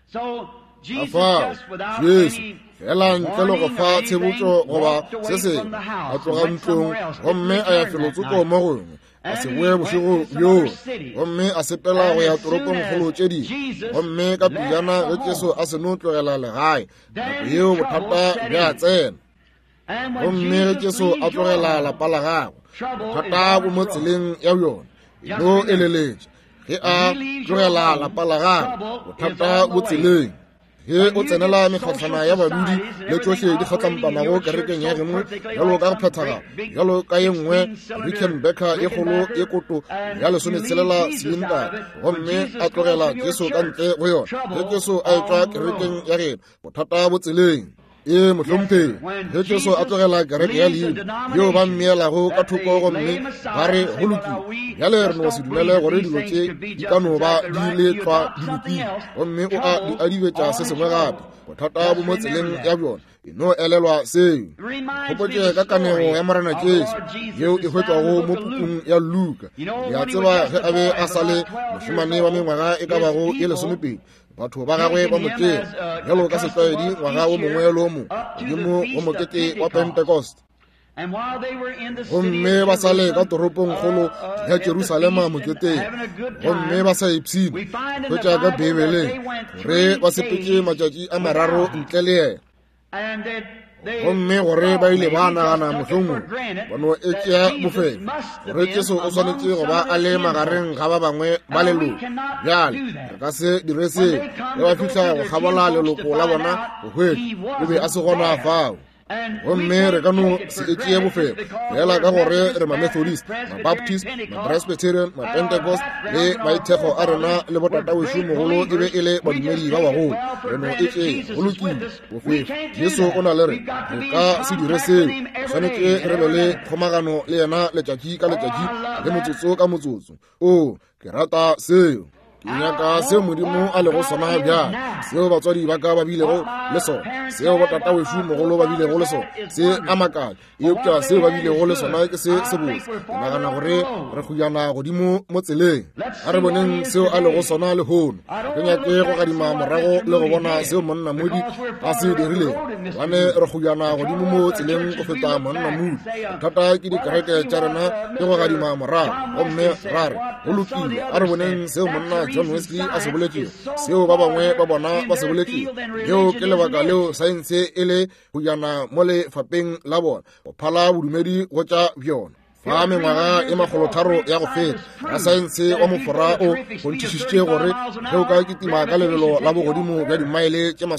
ka fao Jesu fela ntle le go fa tshebotso goba se sengwe a tloga ntlong gomme a ya felotsoko mo gongwe a se boe bošego bjo gomme a sepela go ya toropong kgolo tše dingwe gomme ka pejana ge Jesu a seno tlogela legae nako yeo bothata bja tsena gomme ge Jesu a tlogela lapa la gagwe bothata bo mo tseleng ya bjona eno eleletše ge a tlogela lapa la gagwe bothata bo tseleng ge o tsenela mekgatlhana ya badudi le tsohle di kgatlampamago kerekeng ya gengwe jalo ka go phethagala jalo ka ye nngwe Rickenbacker e kgolo e koto ya lesometshelela silindara gomme a tlogela Jesu ka ntle go yona ge Jesu a etswa kerekeng ya geno bothata bo tseleng mohlompheng ge Jesu a tlogela kereke ya leina yeo ba mmeelago ka thoko gomme ba re go lokile bjale re no se dumele gore dilo tše di ka no ba di le tlhwa di lokile gomme o a di adibetša se sengwe gape bothata bo mo tseleng ya bjona e no elelwa seo kgopotše ka kanego ya morena Jesu yeo e hwetšwago mo pukung ya Luka ya tseba ge a be a sa le mošemane wa mengwaga e ka bago e lesomepedi batho ba gagwe ba moteng jalo ka setlwaedi ngwaga o mongwe le o mongwe godimo go mokete wa Pentecost gomme ba sale ka toropong kgolo ya Jerusalema moketeng gomme ba sa ipshine hwetša ka Bibeleng gore ba sepetse matšatši a mararo ntle le ena gomme gore ba ile ba nagana mohlomongwe bano e tšea bofelo gore Jesu o swanetše go ba a le magareng ga ba bangwe ba leloko bjale re ka se dire seo ge ba fitlha go kgabola leloko la bona go hwetša o be a se gona fao gomme re ka no se e tšee bofelo fela ka gore re ma-Methodist, ma-Baptist, ma-Presbyterian, ma-Pentecost le maithekgo a rena le botatawešo mogolo e be e le badumedi ba bagolo re no e tšee go lokile bofelo Jesu o na le re ka se dire seo tshwanetse re be le kgomagano le yena letšatši ka letšatši le motsotso ka motsotso o ke rata seo ke nyaka seo modimo a lego sona bjang seo batswadi ba ka ba bilego le sona seo botatawešo mogolo ba bilego le sona se a makala eupša seo ba bilego le sona ke se sebotse ke nagana gore re kgojana godimo mo tseleng a re boneng seo a lego sona le hono ke nyake go gadima morago le go bona seo monna modi a se dirileng gobane re kgojana godimo mo tseleng go feta monna modi bothata ke dikereke tša rena ke go gadima morago gomme ra re go lokile a re boneng seo monna John Wesley a se boletšego seo ba bangwe ba bona ba se boletšego leo ke lebaka leo saense e le go jana mo lefapeng la bona go phala bodumedi go tša bjona fa mengwaga e magolotharo ya go feta ya saense wa mofora o go ntšišišitše gore ge o ka kitima ka lebelo la bogodimo bja dimaele tše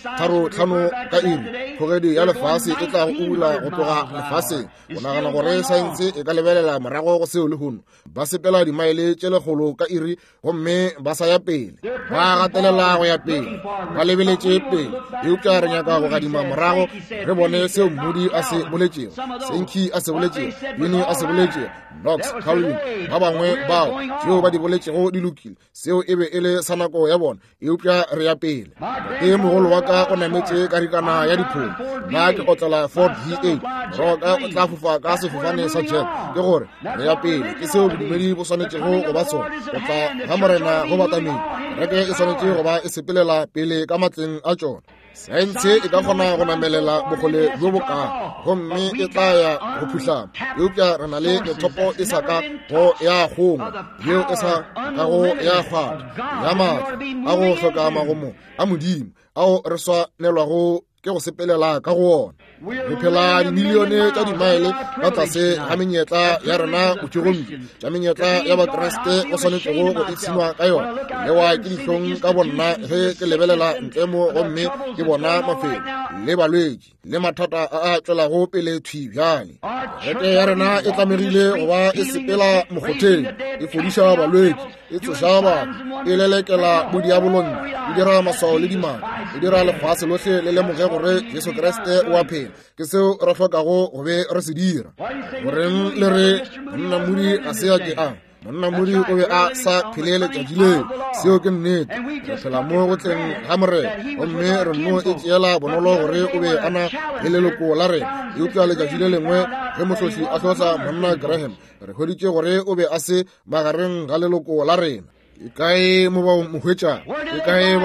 35 ka iri kgogedi ya lefase e tla go ubula go tloga lefaseng go nagana gore saense e ka lebelela morago go seo le gono ba sepela dimaele tše 100 ka iri gomme ba sa ya pele ba gatelela go ya pele ba lebeletše pele eupša re nyaka go gadima morago re bone seo mmodi a se boletšego senki a se boletšego bini a se boletšego Knox, Calvin, ba bangwe bao tšeo ba di boletšego di lokile, seo e be e le sa nako ya bona, eupša re ya pele. Ke mogolo wa ka o nametše karikana ya diphomo, nna ke kgotlela Ford V8, morowa ka o tla fofa ka sefofane sa jet, ke gore re ya pele, ke seo bodumedi bo swanetšego go ba sona, go tla ga morena go batamedi, kereke e swanetše go ba e sepelela pele ka matleng a tšona. Saense e ka kgona go namelela bogole jo bokao, gomme e tla ya go phutlhama, eupša re na le methopo e sa ka go ya gongwa, yeo e sa ka go ya kgwata, ya maatla a go hloka magomo a modimo, ao re swanelwago ke go sepelela ka go ona. Re phela dimilione tša dimaele ka tlase ga menyetla ya rena botšegompe, tša menyetla ya bakreste go swanetšego go itshinwa ka yona, lewa ke dihlong ka bonna ge ke lebelela ntle mo gomme ke bona mafelo le balwetši le mathata a a tšwelago pele thwi bjale. Kereke ya rena e tlamegile go ba e sepela mokgotheng, e fodiša balwetši, e tsoša batho, e lelekela bodiabolong, e dira maswao le dimaka, e dira lefase lohle le lemoge gore Jesu Kriste o a phela. Ke seo re hlokago go be re se dira. Goreng le re monnamodi a se a ke a monnamodi o be a sa phele letšatši leo, seo ke nnete. Re phela mo go tleng ga morena, gomme re no e tšeela bonolo gore o be a na le leloko la rena, eupša letšatši le lengwe ge mohlotli a hlotla monna Graham, re hweditše gore o be a se magareng ga leloko la rena. E kae mo ba mo hwetša, e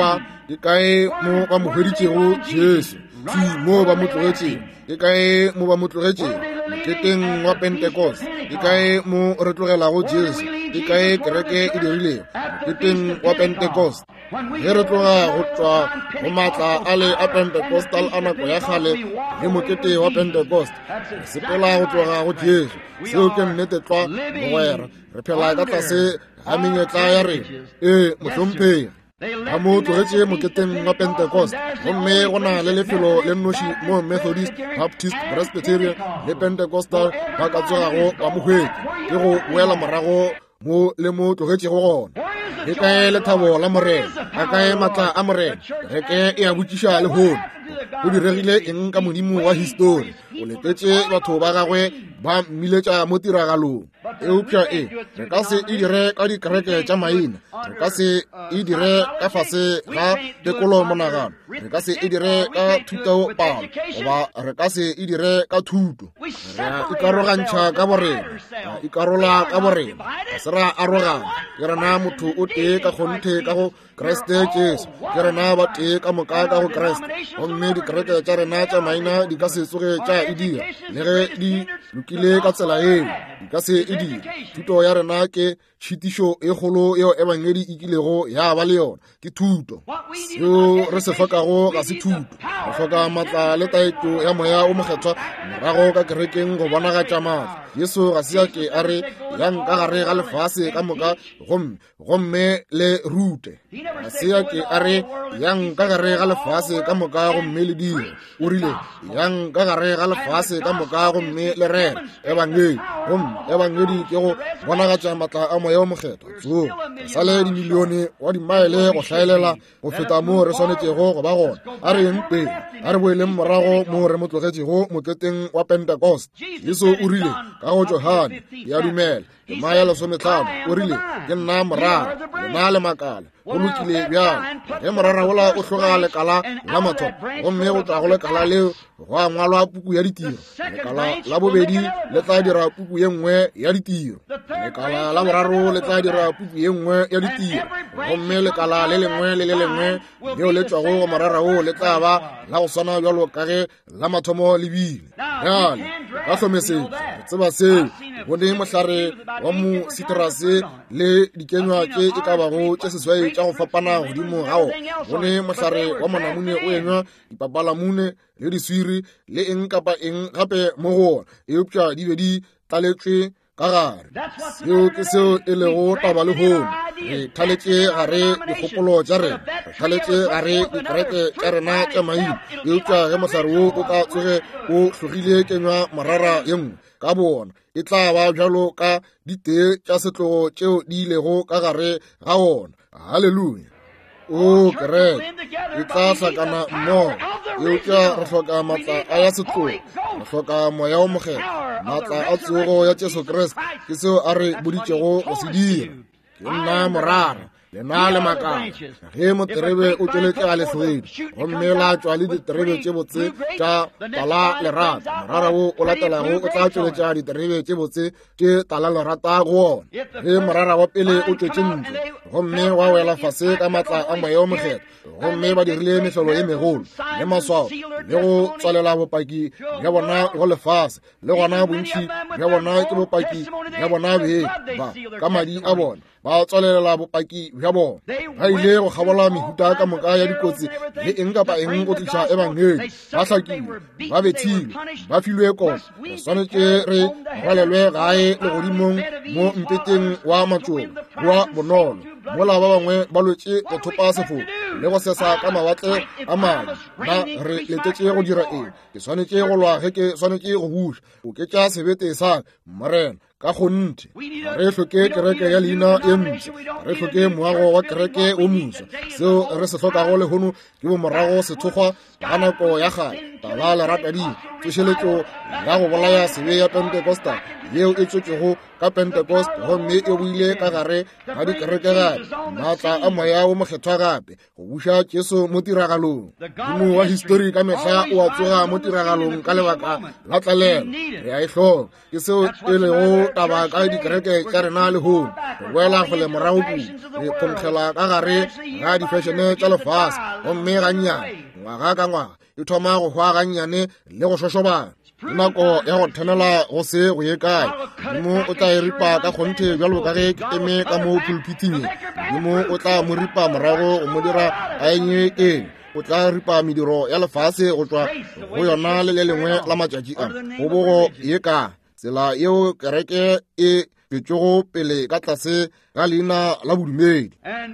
kae mo ba mo hweditšego Jesu, mo ba mo tlogetšeng, e kae mo ba mo tlogetšeng moketeng wa Pentecost, e kae mo re tlogelago Jesu, e kae kereke e dirilego moketeng wa Pentecost. Ge re tloga go tšwa go maatla a le a Pentecostal a nako ya kgale le mokete wa Pentecost, re sepela go tloga go Jesu, seo ke nnete tla mogwera. Re phela ka tlase ga menyetla ya rena, mohlomphegi ga mo tlogetše moketeng wa Pentecost, gomme go na le lefelo le nnoši mo Methodist, Baptist, Presbyterian le Pentecostal ba ka tsogago ba mohwetši, ke go boela morago mo le mo tlogetšego gona. E kae lethabo la morena, a kae matla a morena, kereke e a botšiša le hono, go diregile eng ka modimo wa histori, o letetše batho ba gagwe ba mmiletša mo tiragalong. Eupša re ka se e dire ka dikereke tša maina, re ka se e dire ka fase ga tekolo monagano, re ka se e dire ka thuto palo, goba re ka se e dire ka thuto. Re a ikarogantšha ka borena, ra ikarola ka borena, ga se ra arogana, ke rena motho o tee ka kgonthe ka go Kriste Jesu, ke rena ba tee ka moka ka go Kriste, gomme dikereke tša rena tša maina di ka se tsoge tša e dira, le ge di lokile ka tsela eo, di ka se e dira. Thuto ya rena ke tšhitišo e kgolo yeo ebangedi e kilego ya ba le yona, ke thuto. Seo re se hlokago ga se thuto, re hloka matla le taeto ya moya o mokgethwa morago ka kerekeng go bonagatša maatla. Yesu ga se a ke a re yang ka gare ga lefase ka moka gomme le rute, ga se a ke a re yang ka gare ga lefase ka moka gomme le dire, o rile yang ka gare ga lefase ka moka gomme le rena ebangedi, gomme ebangedi ke go bonagatša matla a moya o mokgethwa. So re sale dimilione wa dimaele go hlaelela go feta mo re swanetšego go ba gona. A re eng pele, a re boeleng morago mo re mo tlogetšego moketeng wa Pentecost. Yesu o rile ka go Johane ya dumela Maya 15, o rile ke nna morara, lona le makala go lokile bjang, ge morara ola o hloga lekala la mathopo, gomme go tla go lekala leo go a ngwalwa puku ya ditiro, lekala la bobedi le tla dira puku ye nngwe ya ditiro, lekala la boraro le tla dira puku ye nngwe ya ditiro, gomme lekala le lengwe le le lengwe leo le tšwago go morara o le tla ba la go swana bjalo ka ge la mathomo le bile. Bjale ka tlhomesetšo re tseba seo, bone mohlare wa mo sitrase le dikenywa tše e ka bago tše seswai tša go fapana godimo gao, bone mohlare wa monamune o enywa dipapalamune le diswiri le eng kapa eng gape mo go ona, eupša di be di tlaletšwe ka gare. Seo ke seo e lego taba le hono, re thaletše gare dikgopolo tša rena, re thaletše gare dikereke tša rena tša maina, eupša ge mohlare wo o ka tsoge o hlogile kenywa morara ye nngwe ka bona, e tla ba bjalo ka ditee tša setlogo tšeo di ilego ka gare ga ona. Halleluja. o kereke e tla hlakana mmogo eupša re hloka matla a ya setlogo, re hloka moya o mokgetho, matla a tsogo ya Jesu Kriste ke seo a re boditšego go se dira. Ke nna morara lena le makala ge moterebe o tšweletše a lehlwedi gomme la tšwa le diterebe tše botse tša tala lerata, morara wo o latelago o tla tšweletša diterebe tše botse tše tala lerata go ona. Ge morara wa pele o tšwetše ntle gomme wa wela fase ka matla a moya o mokgetho, gomme ba dirile mehlolo e megolo le maswao le go tswalela bopaki bja bona go lefase, le gona bontši bja bona ke bopaki bja bona beng ba ka madi a bona ba tswalelela bopaki bja bona. Ba ile go kgabola mehuta ka moka ya dikotsi le eng kapa eng go tliša ebangeli, ba hlakilwe, ba bethilwe, ba filwe kotlo. Re swanetše re rwalelwe gae legodimong mo mpeteng wa matšogo wa bonolo, mola ba bangwe ba lwetše go thopa sefofu le go sesa ka mawatle a madi. Na re letetše go dira eng? Ke swanetše go lwa ge ke swanetše go buša, o ketša sebete sa morena ka gonte. Re hloke kereke ya leina e ntse, re hloke moago wa kereke o moso. Seo re se hlokago lehono ke bomorago sethokgwa ka nako ya gale, taba leratadi, tsošeletšo ya go bolaya sebe ya Pentecosta yeo e tšwetšego ka Pentecost, gomme e buile ka gare ga dikereke gape, maatla a moya o mokgethwa gape go buša Jesu mo tiragalong. Modimo wa histori ka mehla o a tsoga mo tiragalong ka lebaka la tlalelo, re a e hloka. Ke seo e lego taba ka dikereke tša rena lehono, re boela go le morago kudu, re khonkgela ka gare ga difešene tša lefase, gomme gannyane ngwaga ka ngwaga e thoma go hwa gannyane le go šošobana. Ke nako ya go thanela go se go ye kae. Modimo o tla e ripa ka kgonthe bjalo ka ge ke eme ka mo pulpiting ye. Modimo o tla mo ripa morago go mo dira a enye eng. O tla ripa mediro ya lefase go tšwa go yona le lengwe la matšatši a go bogo ye kae. Tsela yeo kereke e betšego pele ka tlase ga leina la bodumedi.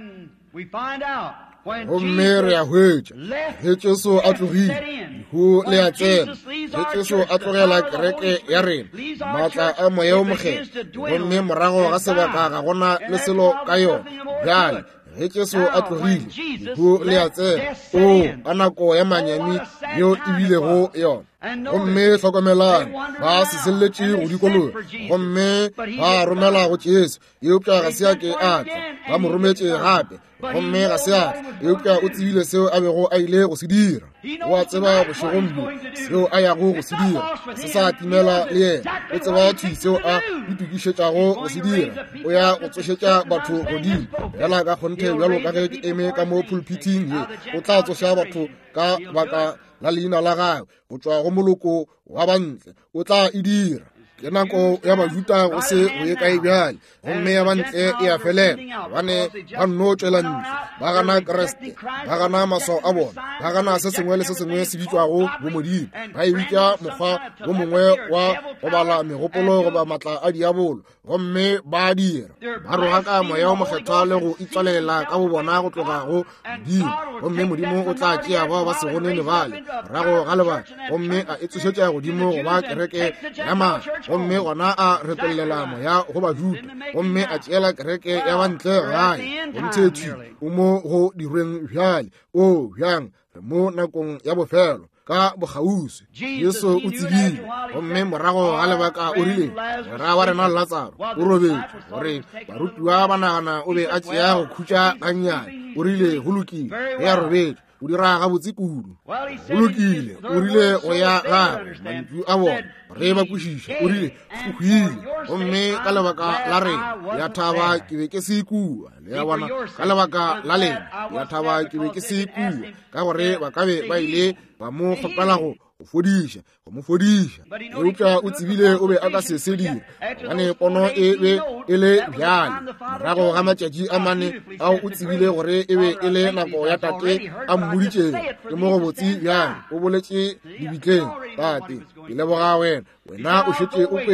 Gomme re a hwetša ge Jesu a tlogile, ihu le a tsena, ge Jesu a tlogela kereke ya rena, maatla a moya o mokgetho, gomme morago ga sebaka ga gona le selo ka yona. Bjale ge Jesu a tlogile, ihu le a tsena, o ka nako ya manyami yo e bilego yona. Gomme hlokomelang, ba se selletše go dikolong, gomme ba romela go Jesu, eupša ga se a ke a tla, ba mo rometše gape, gomme ga se a tla, eupša o tsebile seo a bego a ile go se dira. O a tseba bošegomlo seo a yago go se dira, se sa timela le yena. O tseba thwi seo a itukišetšago go se dira, o ya go tsošetša batho godimo, bjala ka kgonthe bjalo ka ge ke eme ka mo pulpiting ye. O tla tsoša batho ka baka la leina la gagwe go tšwa go moloko wa bantle, o tla e dira. Ke nako ya Bajuda go se go ye kae bjale, gomme ya bantle e a felela, bane ba nno tšwela ntle, ba gana Kreste, ba gana maswao a bona, ba gana se sengwe le se sengwe se bitšwago bo Modimo, ba e bitša mokgwa wo mongwe wa go bala megopolo goba matla a diabolo, gomme ba dira, ba roga ka moya o mokgethwa le go itswalela ka bo bona go tloga go Modimo, gomme Modimo o tla tšea bao ba se gone lebale morago ga lebaka, gomme a e tsošetša godimo goba kereke ya maa, gomme gona a retollela moya go Bajuda, gomme a tšeela kereke ya bantle gae. Bontšhetšwi o mo go dirweng bjale, o bjang re mo nakong ya bofelo ka bogausi. Yesu o tsebile, gomme morago ga lebaka o rile ngwana wa rena Lazaro o robetšwe, gore barutiwa ba nagana o be a tšea go khutša gannyane. O rile go lokile ge a robetšwe, o dira gabotse kudu. Go lokile o rile go ya gagwe mantšu a bona re ba kwešiša, o rile o hwile, gomme ka lebaka la rena ya thaba ke be ke se kua, le ya bona ka lebaka la lena ya thaba ke be ke se kua, ka gore ba ka be ba ile ba mo kgopela go fodiša, go mo fodiša. Eupša o tsebile o be a ka se sedira, gane pono e be e le bjale. Morago ga matšatši a mane ao o tsebile gore e be e le nako ya tate a mmoditšeng, ke mo go botse bjang o boletše dibitleng, tate ke leboga wena, wena o šetše o pele,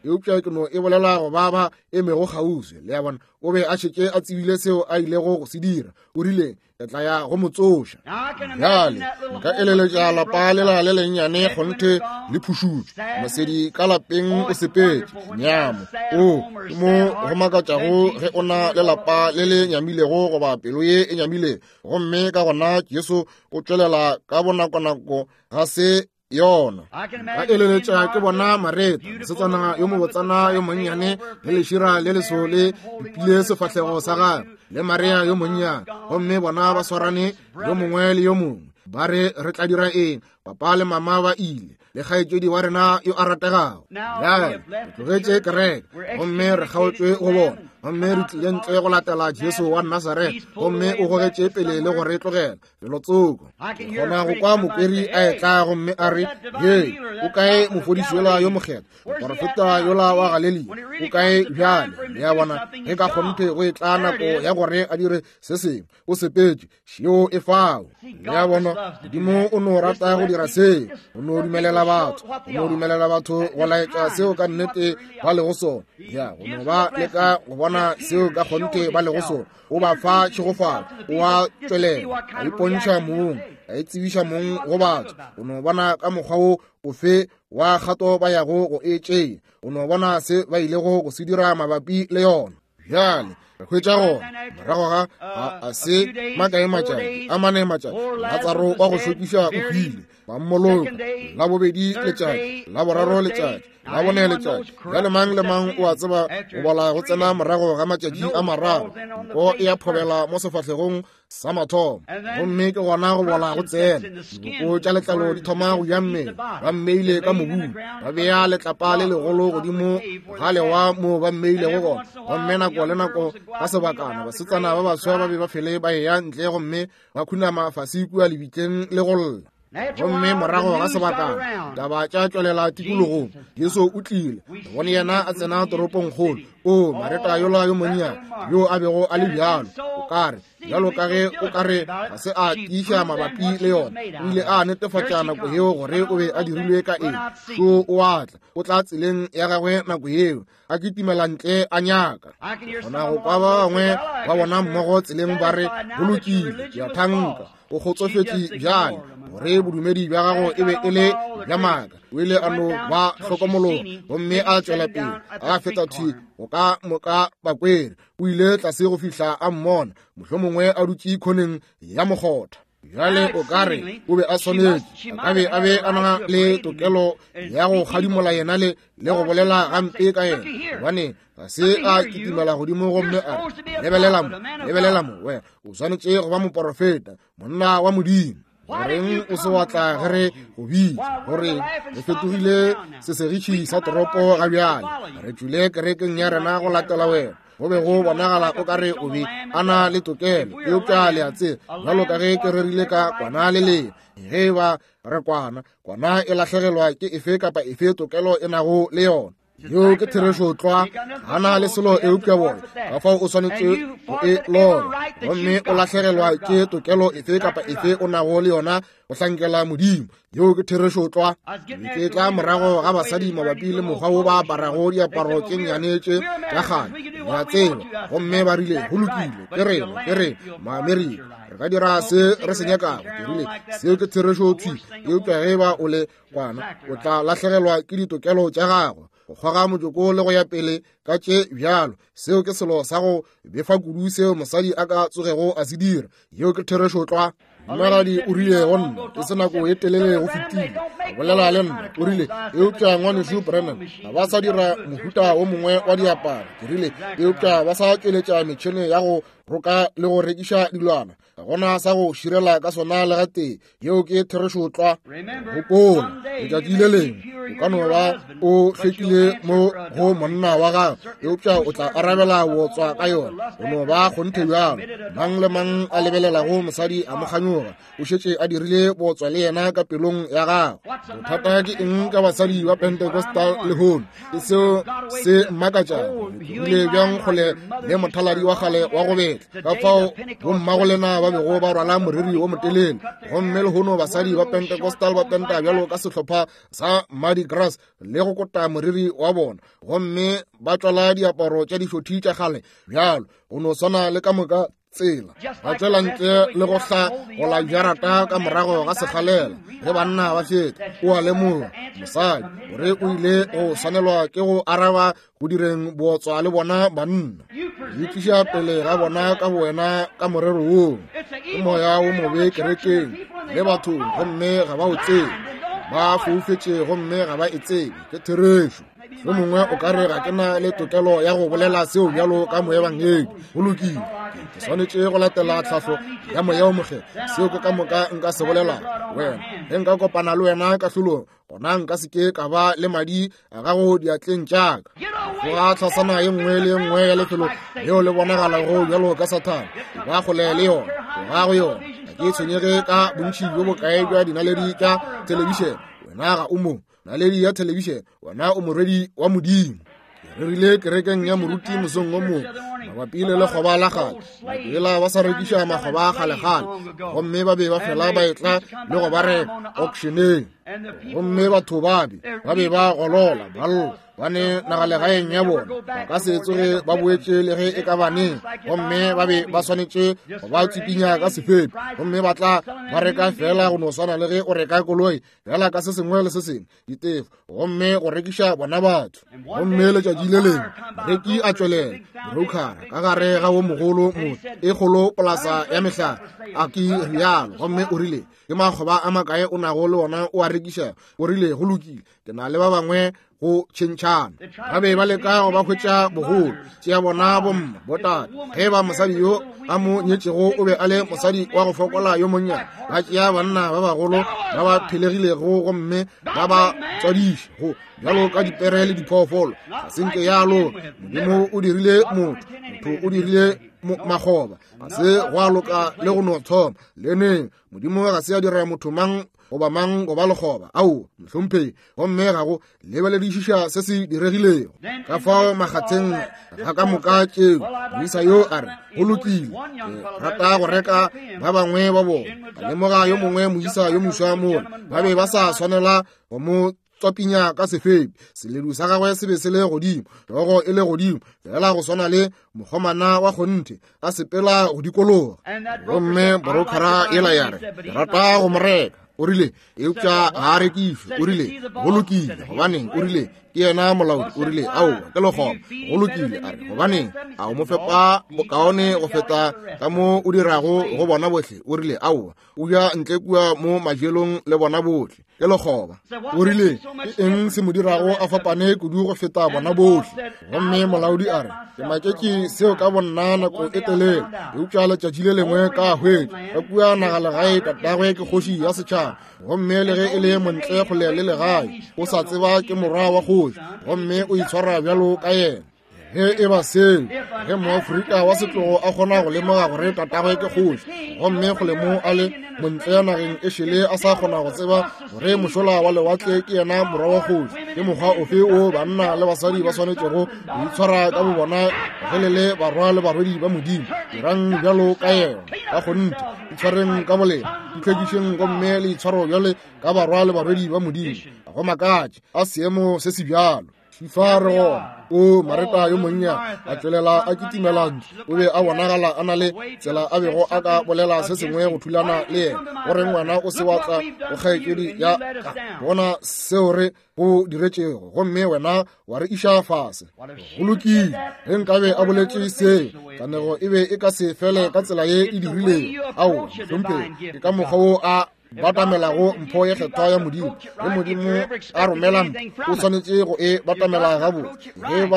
eupša ke no e bolela go baba e mego gausi le ya bona o be a šetse a tsebile seo a ilego go se dira o rile ke tla ya go motsoša bjale nka eleletša lapa lela le lennyane kgonthe le phušutše mosedi ka lapeng o sepetše nyamo mo go makatšago ge o na le lapa le le nyamilego goba pelo ye e nyamile gomme ka gona Jesu o tšwelela ka bonakonako ga se yona ka eleletša ke bona Mareta mosetsana yo mobotsana yo monnyane le lešira le leso le ipile sefahlego sa gagwe le Maria yo monnyane gomme bona ba swarane yo mongwe le yo mongwe ba re re tla dira eng papa le mama ba ile le kgaetšedi wa rena yo a rategago bjale re tlogetše kereke gomme re kgaotswe go bona gomme re tlile ntle go latela Jesu wa Nazaret gomme o gogetše pele le go re tlogela felo tsoko kgona go kwa mokeri a etla gomme a re ye o kae mofodisi yola yo mokgetho moprofeta yola wa Galili o kae bjale le ya bona ge ka kgonthe go etla nako ya gore a dire se sengwe o sepetše šio e fao le ya bona Modimo o no rata go dira seo o no dumelela batho go laetša seo ka nnete ba lego sona ya go no ba leka go bona seo ka kgonthe ba lego sona o ba fa tšhegofalo o a tšwelela a ipontšha mong a itsebiša mong go batho o no bona ka mokgwa wo o fe wa kgato ba yago go e tšea o no bona se ba ilego go se dira mabapi le yona bjale re hwetša gona morago ga a se makae matšatši a mane matšatši Lazaro wa go hlokiša o hwile ba mmoloka la bobedi letšatši la boraro letšatši la bone letšatši bjale mang le mang o a tseba go bola go tsena morago ga matšatši a mararo nko e a phobela mo sefahlegong sa mathomo gomme ke gona go bola go tsena diboko tša letlalo di thoma go ja mmele ba mmeile ka mobung ba bea letlapa le legolo godimo ga lewa mo ba mmeilego gona gomme nako le nako ka sebakana basetsana ba baswa ba be ba fele ba eya ntle gomme ba khunama fase kua lebitleng le go lla gomme morago ga sebakana taba tša tšwelela tikologong Jesu o tlile bone yena a tsena toropong kgolo Mareta yola yo monnyane yo a bego a le bjalo o kare bjalo ka ge o kare ga se a tiiša mabapi le yona o ile a netefatša nako yeo gore o be a dirilwe ka eng so o atla o tla tseleng ya gagwe nako yeo a kitimela ntle a nyaka gona go kwa ba bangwe ba bona mmogo tseleng ba re go lokile ke a thanka o kgotsofetse bjale gore bodumedi bja gago e be e le bja maaka o ile a no ba hlokomolong gomme a tšwela pele a feta thi go ka moka bakwere o ile tlase go fihla a mmona mohlomongwe a dutše khoneng ya mokgotha bjale o kare o be a swanetše a be a na le tokelo ya go kgadimola yena le go bolela gampe ka yena gobane ga se a kitimela godimo gomme a lebelela mo wena o swanetše go ba moprofeta monna wa Modimo goreng o se watla ge re go bitša gore re fetogile sesegitši sa toropo ga bjale re tswile kerekeng ya rena go latela wena go be go bonagala o kare o be a na le tokelo eupša le a tseba jalo ka ge ke rerile ka kwana le lena ge ba re kwana e lahlegelwa ke efe kapa efe tokelo e nago le yona yo ke thereso tlwa gana le selo eupša bone ka fao o swanetše go e lola gomme o lahlegelwa ke tokelo efe kapa efe o nago le yona go hlankela Modimo yo ke thereso tlwa ke tla morago ga basadi mabapi le mokgwa o ba aparago diaparo tše nyanetše ka gane ya tseba gomme ba rile go lokile ke re maamerika re ka dira se re se nyakago ke rile seo ke thereso thwi eupša ge ba o le kwana o tla lahlegelwa ke ditokelo tša gagwe go kgwaga motsoko le go ya pele ka tše bjalo seo ke selo sa go befa kudu seo mosadi a ka tsogego a se dira yeo ke thereso tlwa mmaradi o rile go nna e se nako e telele go fetile a bolela le nna o rile eupša ngwaneso Brennan ga ba sa dira mohuta o mongwe wa diaparo ke rile eupša ba sa tšweletša metšhene ya go roka le go rekiša dilwana ga gona sa go širela ka sona le gatee yeo ke thereso tlwa gopola letšatši le lengwe o ka no ba o hlwekile mo go monna wa gago eupša o tla arabela go tswa ka yona o no ba kgonthe bjalo mang le mang a lebelelago mosadi a mokganyo tshimoga o šetše a dirile botswa le yena ka pelong ya gago. Bothata ke eng ka basadi ba Pentecostal lehono ke seo se mmakatšang ebile bjang kgole le mothaladi wa gale wa go betla ka fao bommagolena ba bego ba rwala moriri o motelele gomme lehono basadi ba Pentecostal ba penta bjalo ka sehlopha sa Mardi Gras le go kota moriri wa bona gomme ba tswala diaparo tša dikgothi tša gale bjalo go no swana le ka moka tsela ba tswela ntle le go hla go la jarata ka morago ga segalela ge banna ba feta o a lemoga mosadi gore o ile go swanelwa ke go araba go direng botswa le bona banna le tliša pele ga bona ka bowena ka morero woo ke moya o mobe kerekeng le batho gomme ga ba o tsebe ba foufetše gomme ga ba e tsebe ke therešo yo mongwe o ka re ga ke na le tokelo ya go bolela seo bjalo ka moebangedi go lokile ke swanetše go latela tlhahlo ya moya o moge seo ke ka moka nka se bolela wena ge nka kopana le wena ka hlolo gona nka seke ka ba le madi a gago diatleng tšaka go ga tlhasana ye nngwe le ye nngwe ya lefelo yeo le bonagalago bjalo ka Satana ba kgole le yona go ga go yona ke tshwenyege ka bontši jo bokae jwa dinaledi tša telebišene wena ga o mo naledi ya telebišene wena o moredi wa Modimo. Re rile kerekeng ya moruti mosong o mo mabapi le lekgoba la gale baela ba sa rekiša makgoba a kgale-kgale gomme ba be ba fela ba etla le go ba re auctioneng gomme batho ba be ba golola ballo ba ne nagalegaeng ya bona ba ka se tsoge ba boetše le ge e ka baneng gomme ba be ba swanetše go ba tsipinya ka sefepi gomme ba tla ba reka fela go no swana le ge o reka koloi fela ka se sengwe le se sengwe ditefo gomme go rekiša bona batho gomme letšatši le lengwe reki a tšwelela broukara ka gare ga wo mogolo e kgolo polasa ya mehlala a ke rialo gomme o rile ke makgoba a makae o nago le ona o a rekiša o rile go lokile ke na le ba bangwe go tšhentšhana ba be ba leka go ba hwetša bogolo tšea bona bomma botata ge ba mosadi yo a mo nyetšego o be a le mosadi wa go fokola yo monnyane ba tšea banna ba bagolo ba ba phelegilego gomme ba ba tswadiša go bjalo ka dipere le diphoofolo ga senke yalo Modimo o dirile motho o dirile makgoba ga se go a loka le go no thoma le neng Modimo ga se a dira motho mang goba mang goba lekgoba ao mohlomphei gomme ga go lebeledišiša se se diregilego ka fao magatsheng ga ka moka tšeo moisa yo a re go lokile rata go reka ba bangwe ba bona ba lemoga yo mongwe moisa yo moswa mona ba be ba sa swanela go mo tsopinya ka sefepi seledu sa gagwe se be se le godimo togo e le godimo fela go swana le mogomana wa kgonthe a sepela go dikologa gomme borokara ela ya re rata go moreka o rile eupša ga a rekišwe o rile go lokile gobaneng o rile ke yena molaodi o rile ao ke lekgoba go lokile a re gobaneng a o mo fepa bokaone go feta ka mo o dirago go bona botlhe o rile ao o ja ntle kua mo majelong le bona botlhe ke lekgoba o rile ke eng se mo dirago a fapane kudu go feta bona botlhe gomme molaodi a re ke makeke seo ka bonna nako e telele eupša letšatši le lengwe ka hwetše ka kua nagalegae tatagwe ke kgoši ya setšhaba gomme le ge e le montle go le legae o sa tseba ke morwa wa kgoši gomme o itshwara bjalo ka yena ge e ba seo ge moafrika wa setlogo a kgona go lemoga gore tatagwe ke kgoši gomme go le mo a le montle nageng e šele a sa kgona go tseba gore mošola wa lewatle ke yena morwa wa kgoši ke mokgwa ofe o banna le basadi ba swanetšego go itshwara ka bobona gelele barwa le barwedi ba Modimo dirang bjalo ka yena ka kgonte itshwareng ka bolena itlhwekišeng gomme le itshwaro bjale ka barwa le barwedi ba Modimo a go makatše a seemo se se bjalo Fifare o mareta yo monnya a tšwelela a kitimelantse o be a bonagala a na le tsela a bego a ka bolela se sengwe go thulana le yena gore ngwana o se watla go kgaetšedi ya bona seo re go diretšego gomme wena wa re iša fase go lokile ge nkabe a boletše seo kanego e be e ka se fele ka tsela ye e dirilego ao hlompe ke ka mokgwa o a batamelago mpho ye kgethwa ya Modimo ge Modimo a romela o swanetše go e batamela gabo ge ba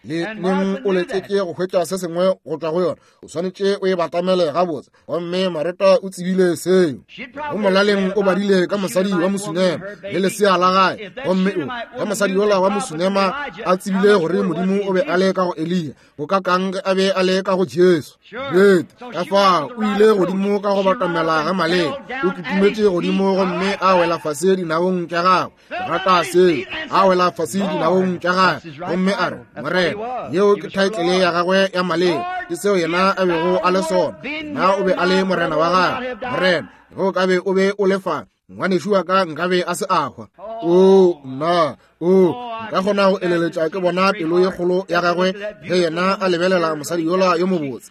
le neng o letsetse go hwetša se sengwe go tswa go yona o swanetše o e batamele gabotse gomme Mareta o tsebile seo go molaleng o badile ka mosadi wa mosunema le lesea la gae gomme ka mosadi yola wa mosunema a tsebile gore Modimo o be a le ka go Elia go ka kang a be a le ka go Jesu ka fa o ile godimo ka go batamela ga maleng o kitimetse godimo gomme a wela fase dinaong tša gagwe rata se a wela fase dinaong tša gagwe gomme a re Morena yeo ke title ya gagwe ya maleng ke seo yena a bego a le sona na o be a le morena wa gagwe Morena go ka be o be o lefa ngwanešu wa ka nkabe a se akgwa nna nka kgona go eleletša ke bona pelo ye kgolo ya gagwe ge yena a lebelela mosadi yola yo mobotse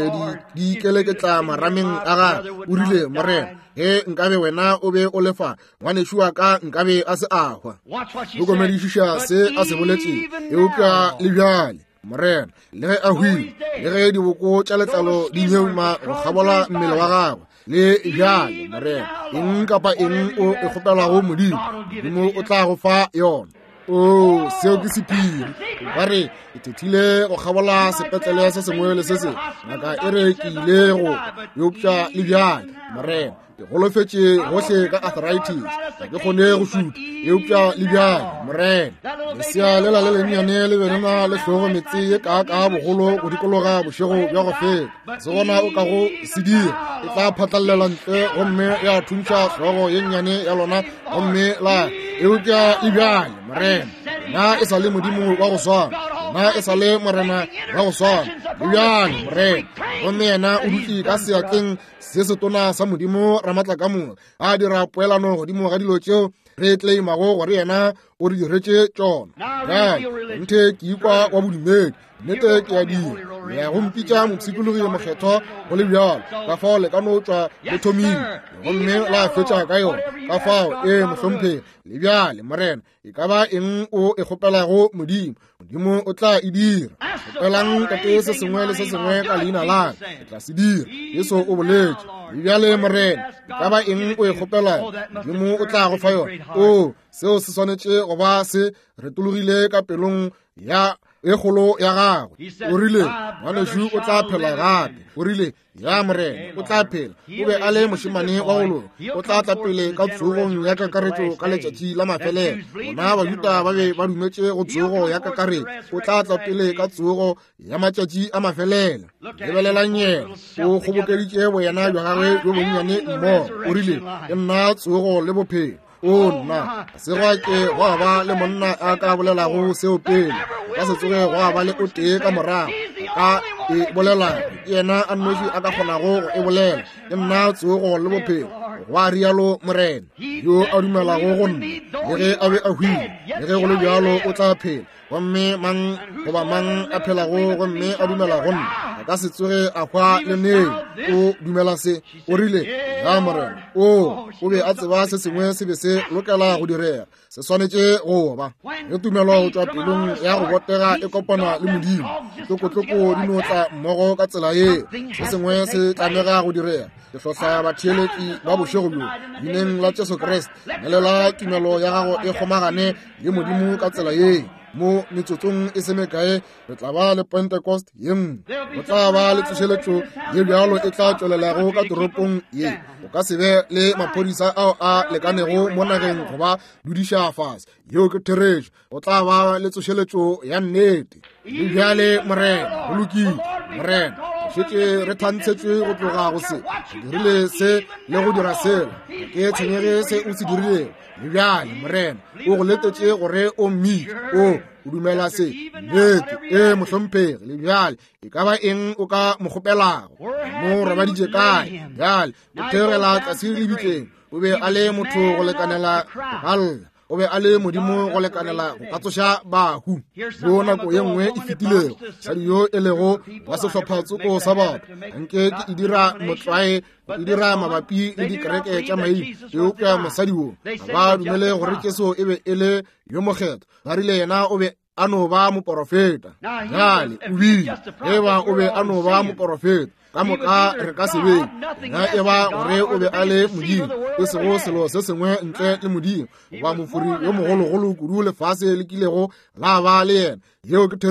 di keleketla marameng a gagwe o rile Morena ge nkabe wena o be o lefa ngwanešu wa ka nkabe a se akgwa hlokomedišiša se a se boletše eupša le bjale Morena le ge a hwile le ge diboko tša letlalo di nyeuma go kgabola mmele wa gagwe le bjale Morena eng kapa eng o e kgopelago Modimo o tla go fa yona seo ke sephiri ba re e thethile go kgabola sepetlele se sengwe le se se ngaka e re ke ile go eupša le bjale Morena ke golofetše gohle ka arthritis ga ke kgone go šuta eupša le bjale Morena lesea lela le lennyane le benena le hlogo metse ye ka bogolo go dikologa bošego bja go feta se gona o ka go sedira e tla phatlalela ntle gomme ya thuntša hlogo ye nnyane ya lona gomme la eupša le bjale Morena na e sa le Modimo wa go swana na e sa le morena wa go swana le bjale Morena gomme yena o dutse ka seatleng se se tona sa Modimo Ramatlakamo a dira poelano godimo ga dilo tšeo re tlaimago gore yena o re diretše tšona nthe ke ikwa kwa bodumedi nnete ke ya dira ya go mpitša mopshikologi mokgetho go le bjalo ka fao le ka no tšwa le thomile gomme la fetša ka yona ka fao mohlomphegi le bjale Morena e ka ba eng o e kgopelago Modimo o tla e dira kgopelang kate se sengwe le se sengwe ka leina la e tla se dira yeso o boletše le bjale Morena e ka ba eng o e kgopelang Modimo o tla go fa yona seo se swanetše go ba se retologile ka pelong ya e kgolo ya gagwe o rile ngwanešu o tla phela gape o rile ya Morena o tla phela o be a le mošemane wa golo o tla tla pele ka tsogong ya kakaretšo ka letšatši la mafelelo bona Bayuda ba be ba dumetše go tsogo ya kakaretšo o tla tla pele ka tsogo ya matšatši a mafelelo lebelelang yena o kgobokeditše boyena bja gagwe jo bonnyane mmogo o rile ke nna tsogo le bophelo nna se gwa ke gwa ba le monna a ka bolelago seo pele ka se tsoge gwa ba le o tee ka morago ka e bolela yena a nnoši a ka kgonago go e bolela ke nna tsogo le bophelo gwa rialo Morena yo a dumelago go nna le ge a be a hwile le ge go le bjalo o tla phela gomme mang goba mang a phelago gomme a dumela go nna a ka se tsoge a hwa le nei o dumela se o rile ya Morena o be a tseba se sengwe se be se lokela go direga se swanetše go ba ge tumelo go tšwa pelong ya go botega e kopana le Modimo tlokotloko di no tla mmogo ka tsela ye se sengwe se tlamega go direga ke hlotla batheeletši ba bošego bjo dineng la Jesu Kriste nelela tumelo ya gago e kgomagane le Modimo ka tsela ye mo metsotsong e se mekae re tla ba le Pentecost ye nngwe go tla ba le tsošeletšo ye bjalo e tla tšwelelago ka toropong ye o ka se be le maphodisa ao a lekanego mo nageng go ba dudiša fase yeo ke theretšo go tla ba le tsošeletšo ya nnete le bjale Morena go lokile Morena šetše re thantšhetšwe go tloga go se dirile se le go dira selo ke tshenyege se o se dirilego le bjale Morena o go letetše gore o mmile o dumela se nnete mohlomphegi le bjale e ka ba eng o ka mo kgopelago mo rabaditše kae bjale o theogela tlase le bitleng o be a le motho go lekanela galla o be a le Modimo go lekanela go ka tsoša bahu mo nako ye nngwe e fetilego sadi yo e lego wa sehlophatsoko sa batho nke ke e dira motlae e dira mabapi le dikereke tša maina eupša mosadi wo ba dumele gore Jesu e be e le yo mokgetho ba rile yena o be a no ba moporofeta jale o bile eba o be a no ba moporofeta ka moka re ka se beng na e ba gore o be a le Modimo e sego selo se sengwe ntle le Modimo ba mofuri yo mogologolo kudu lefase le kilego la ba le yena yeo ke theretšo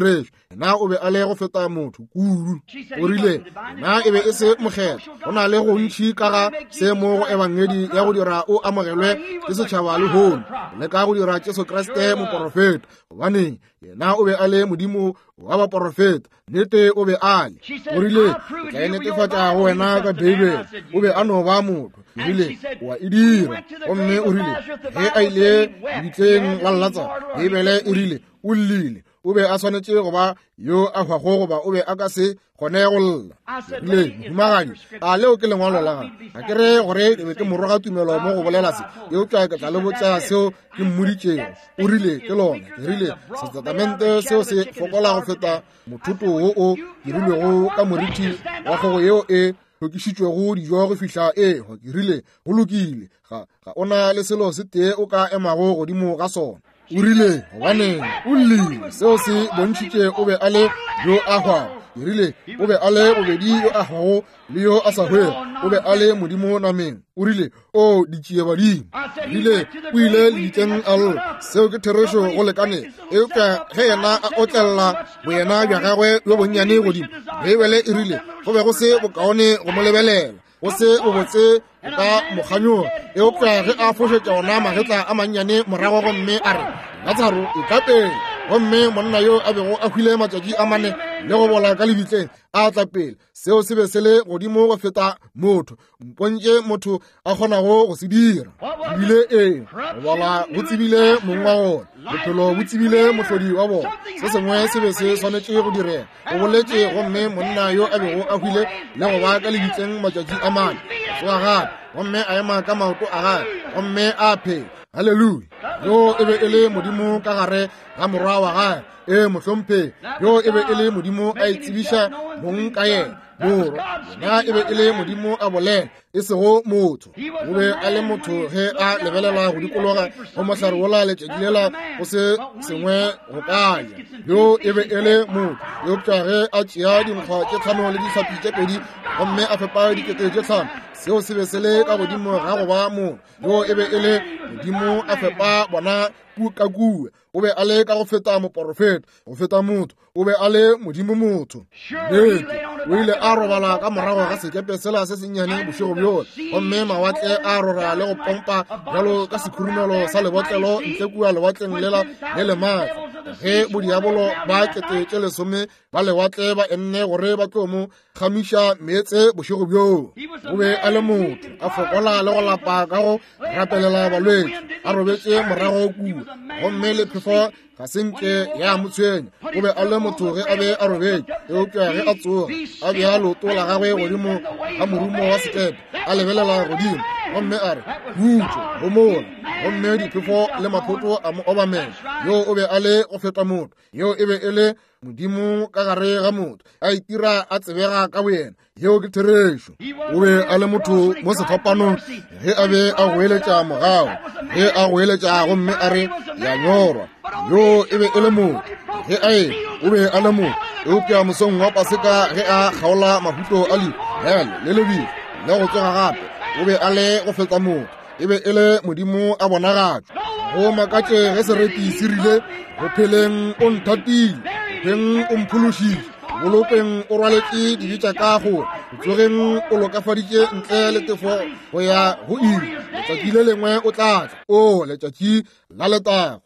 na o be a le go feta motho kudu o rile na e be e se mogelo go na le go ntši ka ga se mo go ebangedi ya go dira o amogelwe ke setšhaba le hono le ka go dira Jesu Kriste moprofeta gobane yena o be a le modimo wa baprofeta nnete o be a le o rile o tla e netefatša go wena ka Bibele o be a no ba motho e rile wa e dira gomme o rile ge a ile ditleng la Lazarus Bibele e rile o llile o be a swanetše go ba yo a hwago goba o be a ka se kgone go lla rile mohumagadi a leo ke lengwalo la ga ke re gore ke be ke moroga tumelo mo go bolela se yo tla ke tla le botsa seo ke mmoditšego o rile ke lona ke rile setatamente seo se fokola go feta mothoto wo o dirilwego ka moriti wa kgogo yeo e tlhokišitšwego dijo go fihla go ke rile go lokile ga ona le selo se tee o ka emago godimo ga sona o rile gobane o llile seo se bontšhitše o be a le yo a hwago e rile o be a le bobedi yo a hwago le yo a sa hwego o be a le modimo nameng o rile o ditšie badimo rile o ile le ditleng a lla seo ke therešo go lekane eupša ge yena a otlelela boyena bja gagwe yo bonnyane godimo Bibele e rile go be go se bokaone go mo lebelela go se bobotse ka mokganyoga eupša ge a fošetša ona magetla a mannyane morago gomme a re Lazarus e ka pele gomme monna yo a bego a hwile matšatši a mane le go bola ka lebitleng a tla pele seo se be se le godimo go feta motho mpontše motho a kgonago go se dira ebile go bola go tsebile mong wa gona bophelo bo tsebile mohlodi wa bona se sengwe se be se swanetše go direga go boletše gomme monna yo a bego a hwile le go ba ka lebitleng matšatši a mane soa gape gomme a ema ka maoto a gae gomme a phela halleluja yo e be e le modimo ka gare ga morwa wa gae mohlomphe yo e be e le modimo a itsebiša mong ka yena borwa yena e be e le modimo a bolela e sego motho o be a le motho ge a lebelela go dikologa go mohlare wola letšatši lela go se sengwe go kaya yo e be e le motho eupša ge a tšea dinkgwa tše tlhano le dihlapi tše pedi gomme a fepa dikete tše tlhano seo se be se le ka godimo ga go ba motho yo e be e le modimo a fepa bona ka kue o be a le ka go feta moprofeta go feta motho o be a le modimo motho nnete o ile a robala ka morago ga sekepe sela se sennyane bošego bjone gomme mawatle a rora le go pompa jalo ka sekhurumelo sa lebotlelo ntle kua lewatleng lela le le maatla ge bodiabolo ba ketetše lesome ba lewatle ba enne gore ba tlo mo kgamiša meetse bošego bjone o be a le motho a fokola le go lapa ka go rapelela balwetši a robetše morago kua gomme le phefo ga senke ya motshwenya o be a le motho ge a be a robetše eupša ge a tsoga a be a loto la gagwe godimo ga morumo wa sekepe a lebelela godimo gomme a re hutso go mola gomme diphefo le maphoto a mo obamela yo o be a le go feta motho yo e be e le modimo ka gare ga motho a itira a tsebega ka boyena yeo ke therešo o be a le motho mo sefapanong ge a be a go eletša morago ge a go eletša gomme a re ya nyorwa yo e be e le motho ge a ena o be a le motho eupša mosong wa paseka ge a kgaola mahuto a lehele le lebile le go tsoga gape o be a le go feta motho e be e le modimo a bonagatšwa go makatše ge sereti se rile go pheleng o nthatile peng o mphološitše bolopeng o rwaletše dibitša ka gore o tsogeng o lokafaditše ntle le tefo go ya go ile letšatši le lengwe o tlatla letšatši la letago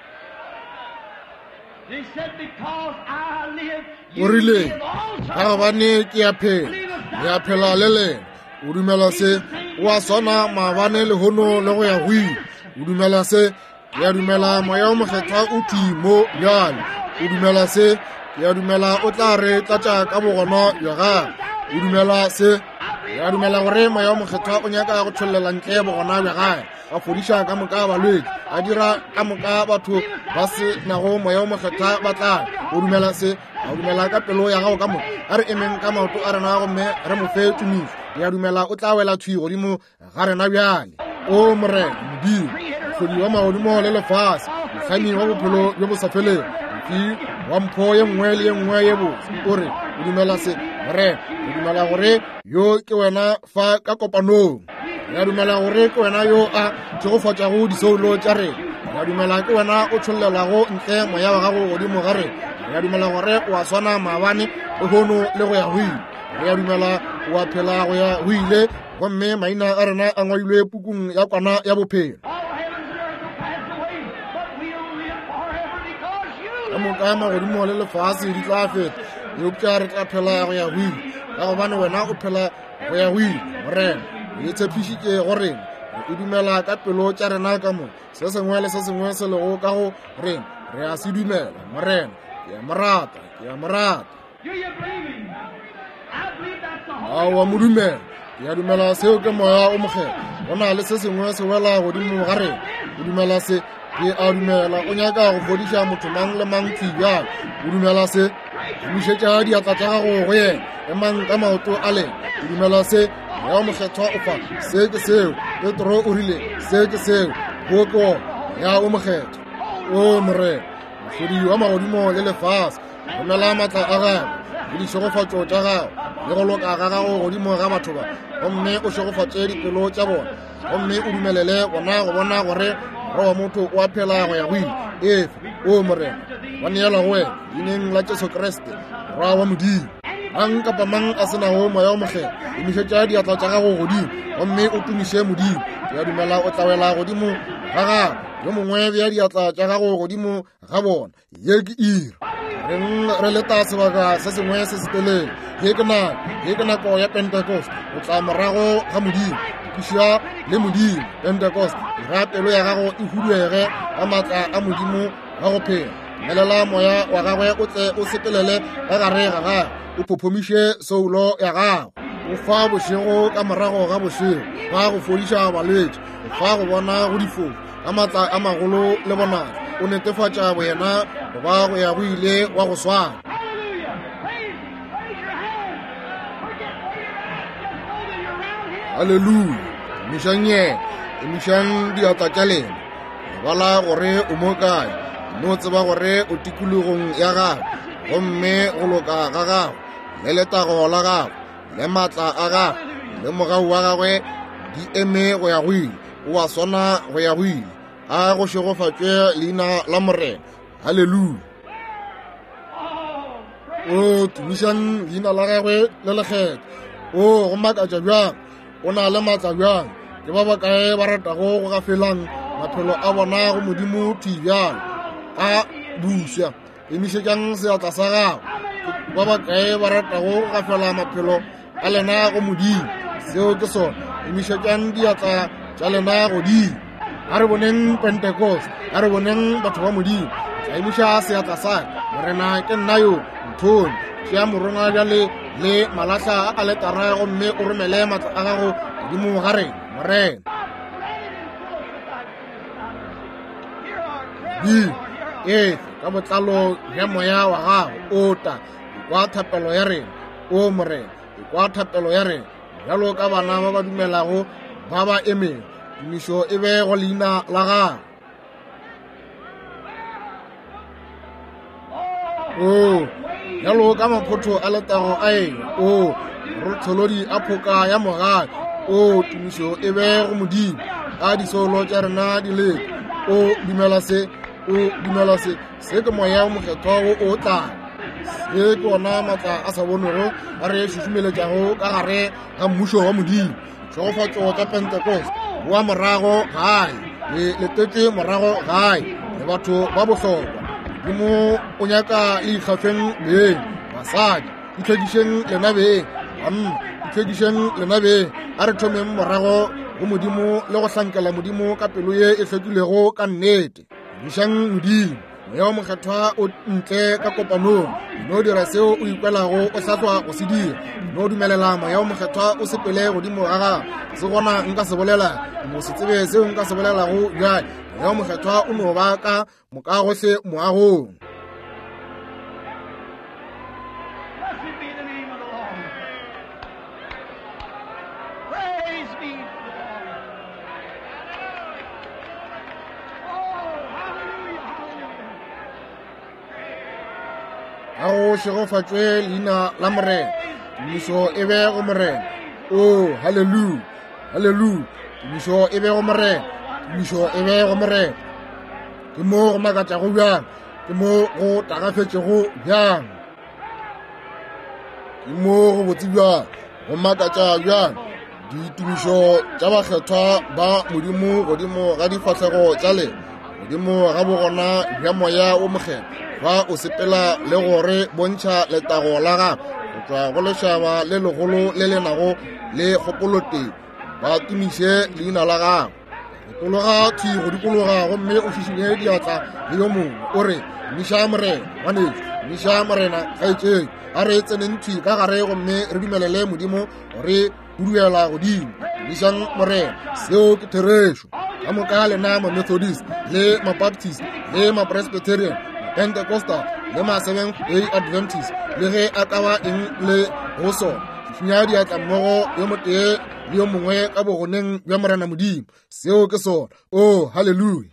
o rile ga gobane ke ya phela le lena o dumela se o a swana maabane lehono le go ya go ile o dumela se ke a dumela moya o mokgethwa o timo bjale o dumela se ke a dumela o tla re tlatša ka bogono bja gagwe o dumela se ke a dumela gore moya o mokgethwa o nyaka go tšholela ntle bogona bja gagwe a fodiša ka moka balwetši a dira ka moka batho ba se nago moya o mokgethwa ba tla o dumela se a dumela ka pelo ya gago ka moka a re emeng ka maoto a rena gomme re mo fe tumišo ke a dumela o tla wela thwi godimo ga rena bjale o morena modimo mohlodi wa magodimo le lefase mokgami wa bophelo jo bo sa feleng mfi wa mpho ye nngwe le ye nngwe ye botse o re o dumela se morena o dumela gore yo ke wena fa ka kopanong ya dumela gore ke wena yo a tšegofatšago disoulo tša rena ya dumela ke wena o tšhollelago ntle moya wa gago godimo ga rena re a dumela gore wa swana maabane le hono le go ya ho ile re a dumela wa phela go ya ho ile gomme maina a rena a ngwailwe pukung ya kwana ya bophelo ka moka magodimo le lefase di tla feta eupša re tla phela go ya ho ile ka gobane wena o phela go ya ho ile morena e tshepišitše gore e dumela ka pelo tša rena ka mo se sengwe le se sengwe se lego ka go rena re a se dumela morena ke a morata aowa modumela ke a dumela seo ke moya o mogela go na le se sengwe se wela godimo ga rena o dumela se ke a dumela o nyaka go fodiša motho mang le mang tsibjang o dumela se šomišetša diatla tša gago go yena emang ka maoto a lena o dumela se ya o mokgethwa o fa se ke seo Petro o rile se ke seo go ke ona ya o mokgethwa o morena mohlodi wa magodimo le lefase romela matla a gago le dišogofatšo tša gago le go loka ga gago godimo ga batho ba gomme o šogofatše dipelo tša bona gomme o dumelele gona go bona gore roho wa motho o a phela go ya go ile efe o morena wa neela go wena dineng la Jesu Kriste roho wa modimo mang kapa mang a senago moya o mogela emišetša diatla tša gago godimo gomme o tumiše modimo ya dumela o tlawela godimo ga gago yo mongwe bja diatla tša gago godimo ga bona ye ke ira re leta sebaka se sengwe se se telele ye ke nako ya Pentecost o tla morago ga modimo kiša le modimo Pentecost ira pelo ya gago e huduege ka maatla a modimo ga go phela melela moya wa gagwe o tle o sepelele ka gare ga gago o phophomiše soulo ya gago o fa bošego ka morago ga bošego fa go fodiša balwetši o fa go bona go difofu ka maatla a magolo le bonala o netefatša boyena go ba go ya go ile wa go swana halleluja emišang diatla tša lena bala gore o mo kae no tseba gore o tikologong ya gago gomme go loka ga gago le letago la gago le maatla a gago le mogau wa gagwe di eme go ya go ile o a swana go ya go ile a go šegofatšwe leina la morena halleluja o tumišang leina la gagwe le lekgetho o go makatša bjang o na le maatla bjang ke ba bakae ba ratago go ka felang maphelo a bona go modimo thibjang ka buša emišetšang seatla sa gago ba bakae ba ratago go ka fela maphelo a lena go modimo seo ke sona emišetšang diatla tša lena godimo a re boneng Pentecost a re boneng batho ba modimo tla emiša seatla sa morena ke nna yo nthone tšea moronga bjale le malahla a letara gomme o romele maatla a gago godimo ga rena morena ka botlalo bja moya wa gago o ta kwa thapelo ya rena o morena kwa thapelo ya rena bjalo ka bana ba ba dumelago ba ba emeng tumišo e be go leina la gago bjalo ka maphotho a letago a eng rotlholodi a phoka ya mogae tumišo e be go modimo a disolo tša rena di lete o dumela se ke moya o mokgethwa o tla se ke ona maatla a sa bonego a re šušumeletšago ka gare ga mmušo wa modimo tšhogofatšo tša Pentecost boa morago gae letetše morago gae le batho ba bohlokwa dimo o nyaka le ikgafeng beng basadi itlhwekišeng lena beng banna itlhwekišeng lena beng a re thomeng morago go modimo le go hlankela modimo ka pelo ye e hlwekilego ka nnete bušang modimo moya o mokgethwa o ntle ka kopanong no dira seo o ikwelago o hlatswa go se dira no dumelela moya o mokgethwa o sepele godimo ga gago se gona nka se bolela mo se tsebe seo nka se bolelago bjale moya o mokgethwa o no ba ka moka gohle moagong a go šegofatšwe leina la morena tumišo e be go morena halleluja tumišo e be go morena ke mo go makatšago bjang ke mo go tagafetšego bjang, ke mo go botse bjang, go makatša bjang. Ditumišo tša bakgethwa ba Modimo godimo ga difahlego tša le, godimo ga bogona bja moya o mokgethwa fa o sepela le gore bontšha letago la ga go tšwa go lešaba le legolo le le nago le kgopolote ba tumiše leina la gago. Dikologa thi go dikologa gomme o šišinye diatla le yo mongwe o re miša morena ngwanetšo, miša morena kgaetšedi, a re tseneng thi ka gare gomme re dumelele Modimo gore duela godimo. Mišang morena, seo ke therešo ka moka lena ma-Methodist le ma-Baptist le ma-Presbyterian, ma-Pentecostal le ma-Seventh Day Adventist le ge a ka ba eng le go sona. Šišinya diatla mmogo yo motee le yo mongwe ka bogoneng bja morena Modimo, seo ke sona. Oh, hallelujah.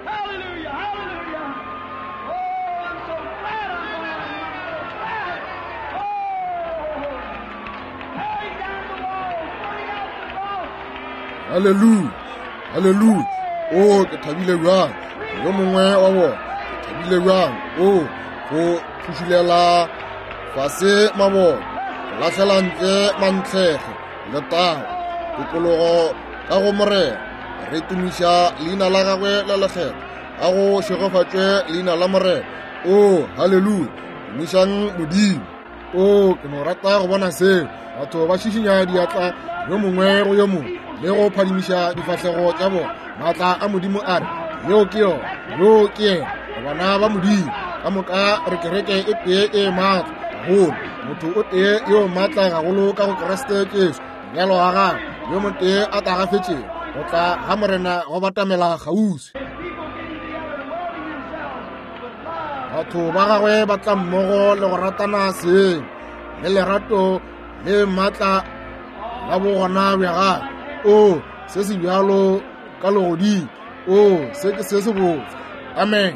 Hallelujah, hallelujah. Oh, ke thabile bjang, yo mongwe wa bona ke thabile bjang. Oh, go thušilela fase mabona, go lahlela ntle mantlhege le tago, tokologo ka go morena, re tumiša leina la gagwe la lekgetho, a go šegofatšwe leina la morena. Oh, hallelujah, tumišang Modimo. Oh, ke no rata go bona seo, batho ba šišinya diatla yo mongwe go yo mongwe le go phadimiša difahlego tša bona. Maatla a Modimo a re yo ke yo, yo ke yena, bana ba Modimo. Ka moka re kereke e tee e maatla gagolo, motho o tee yo maatla gagolo ka go Kriste Jesu, bjalo ga gagwe yo motee a tagafetšego go tla ga morena go batamela kgauswi. Batho ba gagwe ba tla mmogo le go ratana seng le lerato le maatla la bogona bja gagwe. Oh, se se bjalo ka legodimo. Oh, se ke se se botse. Amen.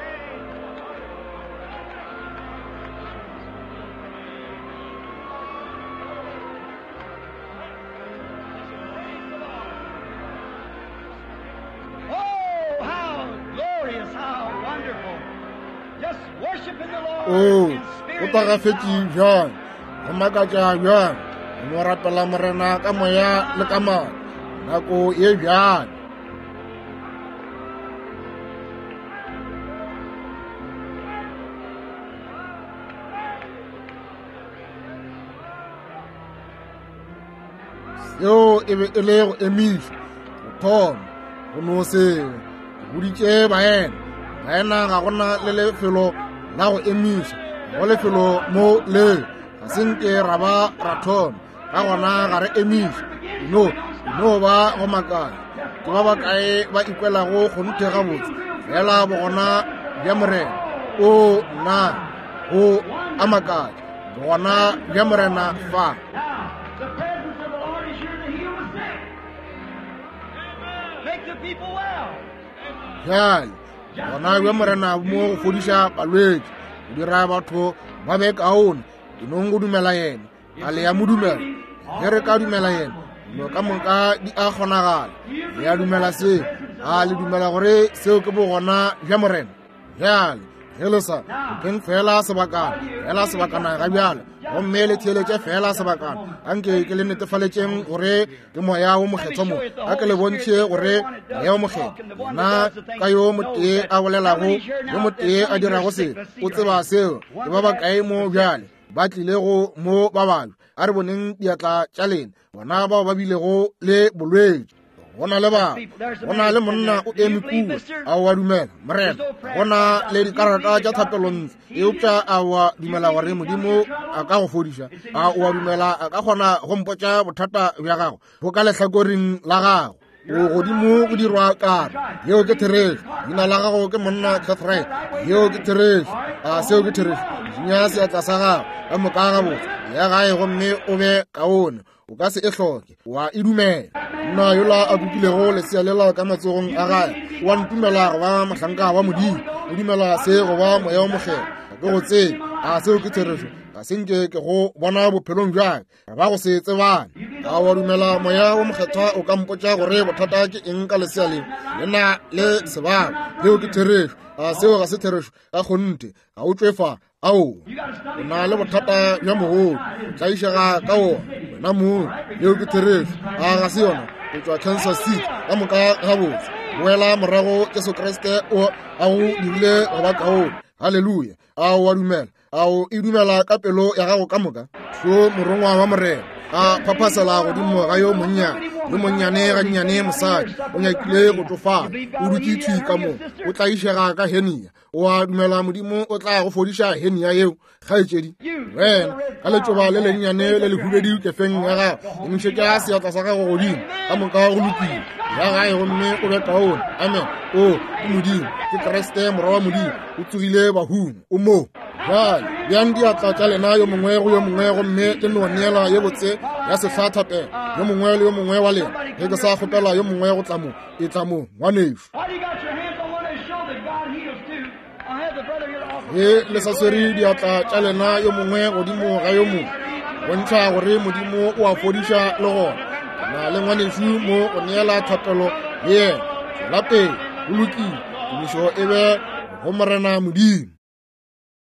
Oh, go tagafetše bjang, go makatša bjang, mo rapela morena ka moya le ka maatla nako ye bjang. Seo e be e le go emiša go thoma go no se boditše baena ga gona le lefelo la go emiša, go lefelo mo le ga senke ra ba ra thoma ka gona ga re emiša. No ba go makala ke ba bakae ba ikwelago go nthe gabotse fela bogona bja morena. O na go a makala bogona bja morena fa. Jale bona bja morena mo go fodiša balwetši, go dira batho ba be kaone. Dinong go dumela yena, a le ya mo dumela, ge re ka dumela yena no ka moka di a kgonagala. Le ya dumela se a le dumela gore seo ke bogona bja morena. Jale ge le sa keng fela sebakana ga bjalo gomme le theeletše fela sebakana anke ke le netefaletšeng gore ke moya o mokgethwa mo, a ke le bontšhe gore moya o mokgethwa na ka yo motee a bolelago yo motee a dirago se o tseba seo ke ba bakae mo bjale ba tlilego mo ba balo a re boneng diatla tša lena bona bao ba bilego le bolwetši. Gona le ba, gona le monna o eme kuwa a wa dumela morena, gona le dikarata tša thapelontshe e upša a wa dumela gore Modimo a ka go fodiša, a wa dumela a ka kgona go mpotša bothata bja gago go ka lehlakoreng la gago. O godimo go dirwa kare yeo ke Therese, leina la gago ke monna Catherine, yeo ke Therese, a seo ke Therese nya seatla sa gago ka moka gabotse ya gae gomme o be kaone o ka se e hloke wa e dumela. Nna yola a kukilego lesea lela ka matsogong a gae wa ntumela go ba mahlanka wa Modimo, o dumela se go ba moya o mokgethwa ke go tse a seo ke thereso a senke ke go bona bophelong jwa ba go se tsebane a wa dumela moya o mokgethwa o ka mpotsa gore bothata ke eng ka lesea le lena le sebaka leo ke thereso a seo ga se thereso ka gonte ga o tswefa ao o na le bothata jwa mogolo tla išega ka o wena mo leo ke thereso a ga se yona go tswa Kansas City ka moka ga botse boela morago Jesu Kriste o a go dirile go ba kaone haleluya a wa dumela a o e dumela ka pelo ya gago ka moka so morongwa wa morena a phapasela godimo ga yo monnyane ga nnyane mosadi o nyakile go tsofala o dutitse ka mo o tla išega ka henia o a dumela modimo o tla go fodiša henia eo kgaetšedi wena ka letsoba le lennyane le le hubedi kefeng ya gago e mošetša seatla sa gago godimo ka moka go lokile ya gae gomme o be kaone amen o ke modimo ke Kriste morwa wa modimo o tsogile bahung o mo jale bjang diatla tša lena yo mongwe go yo mongwe gomme ke no neela ye botse ya sehlathapela yo mongwe le yo mongwe wa lena ge ke sa kgopela yo mongwe go tla mo e tla mo ngwaneso ge le sa swere diatla tša lena yo mongwe godimo ga yo mongwe bontšha gore modimo o a fodiša le gona na le ngwaneso mo go neela thapelo ye tswela pele go lokile tumišo e be go morena modimo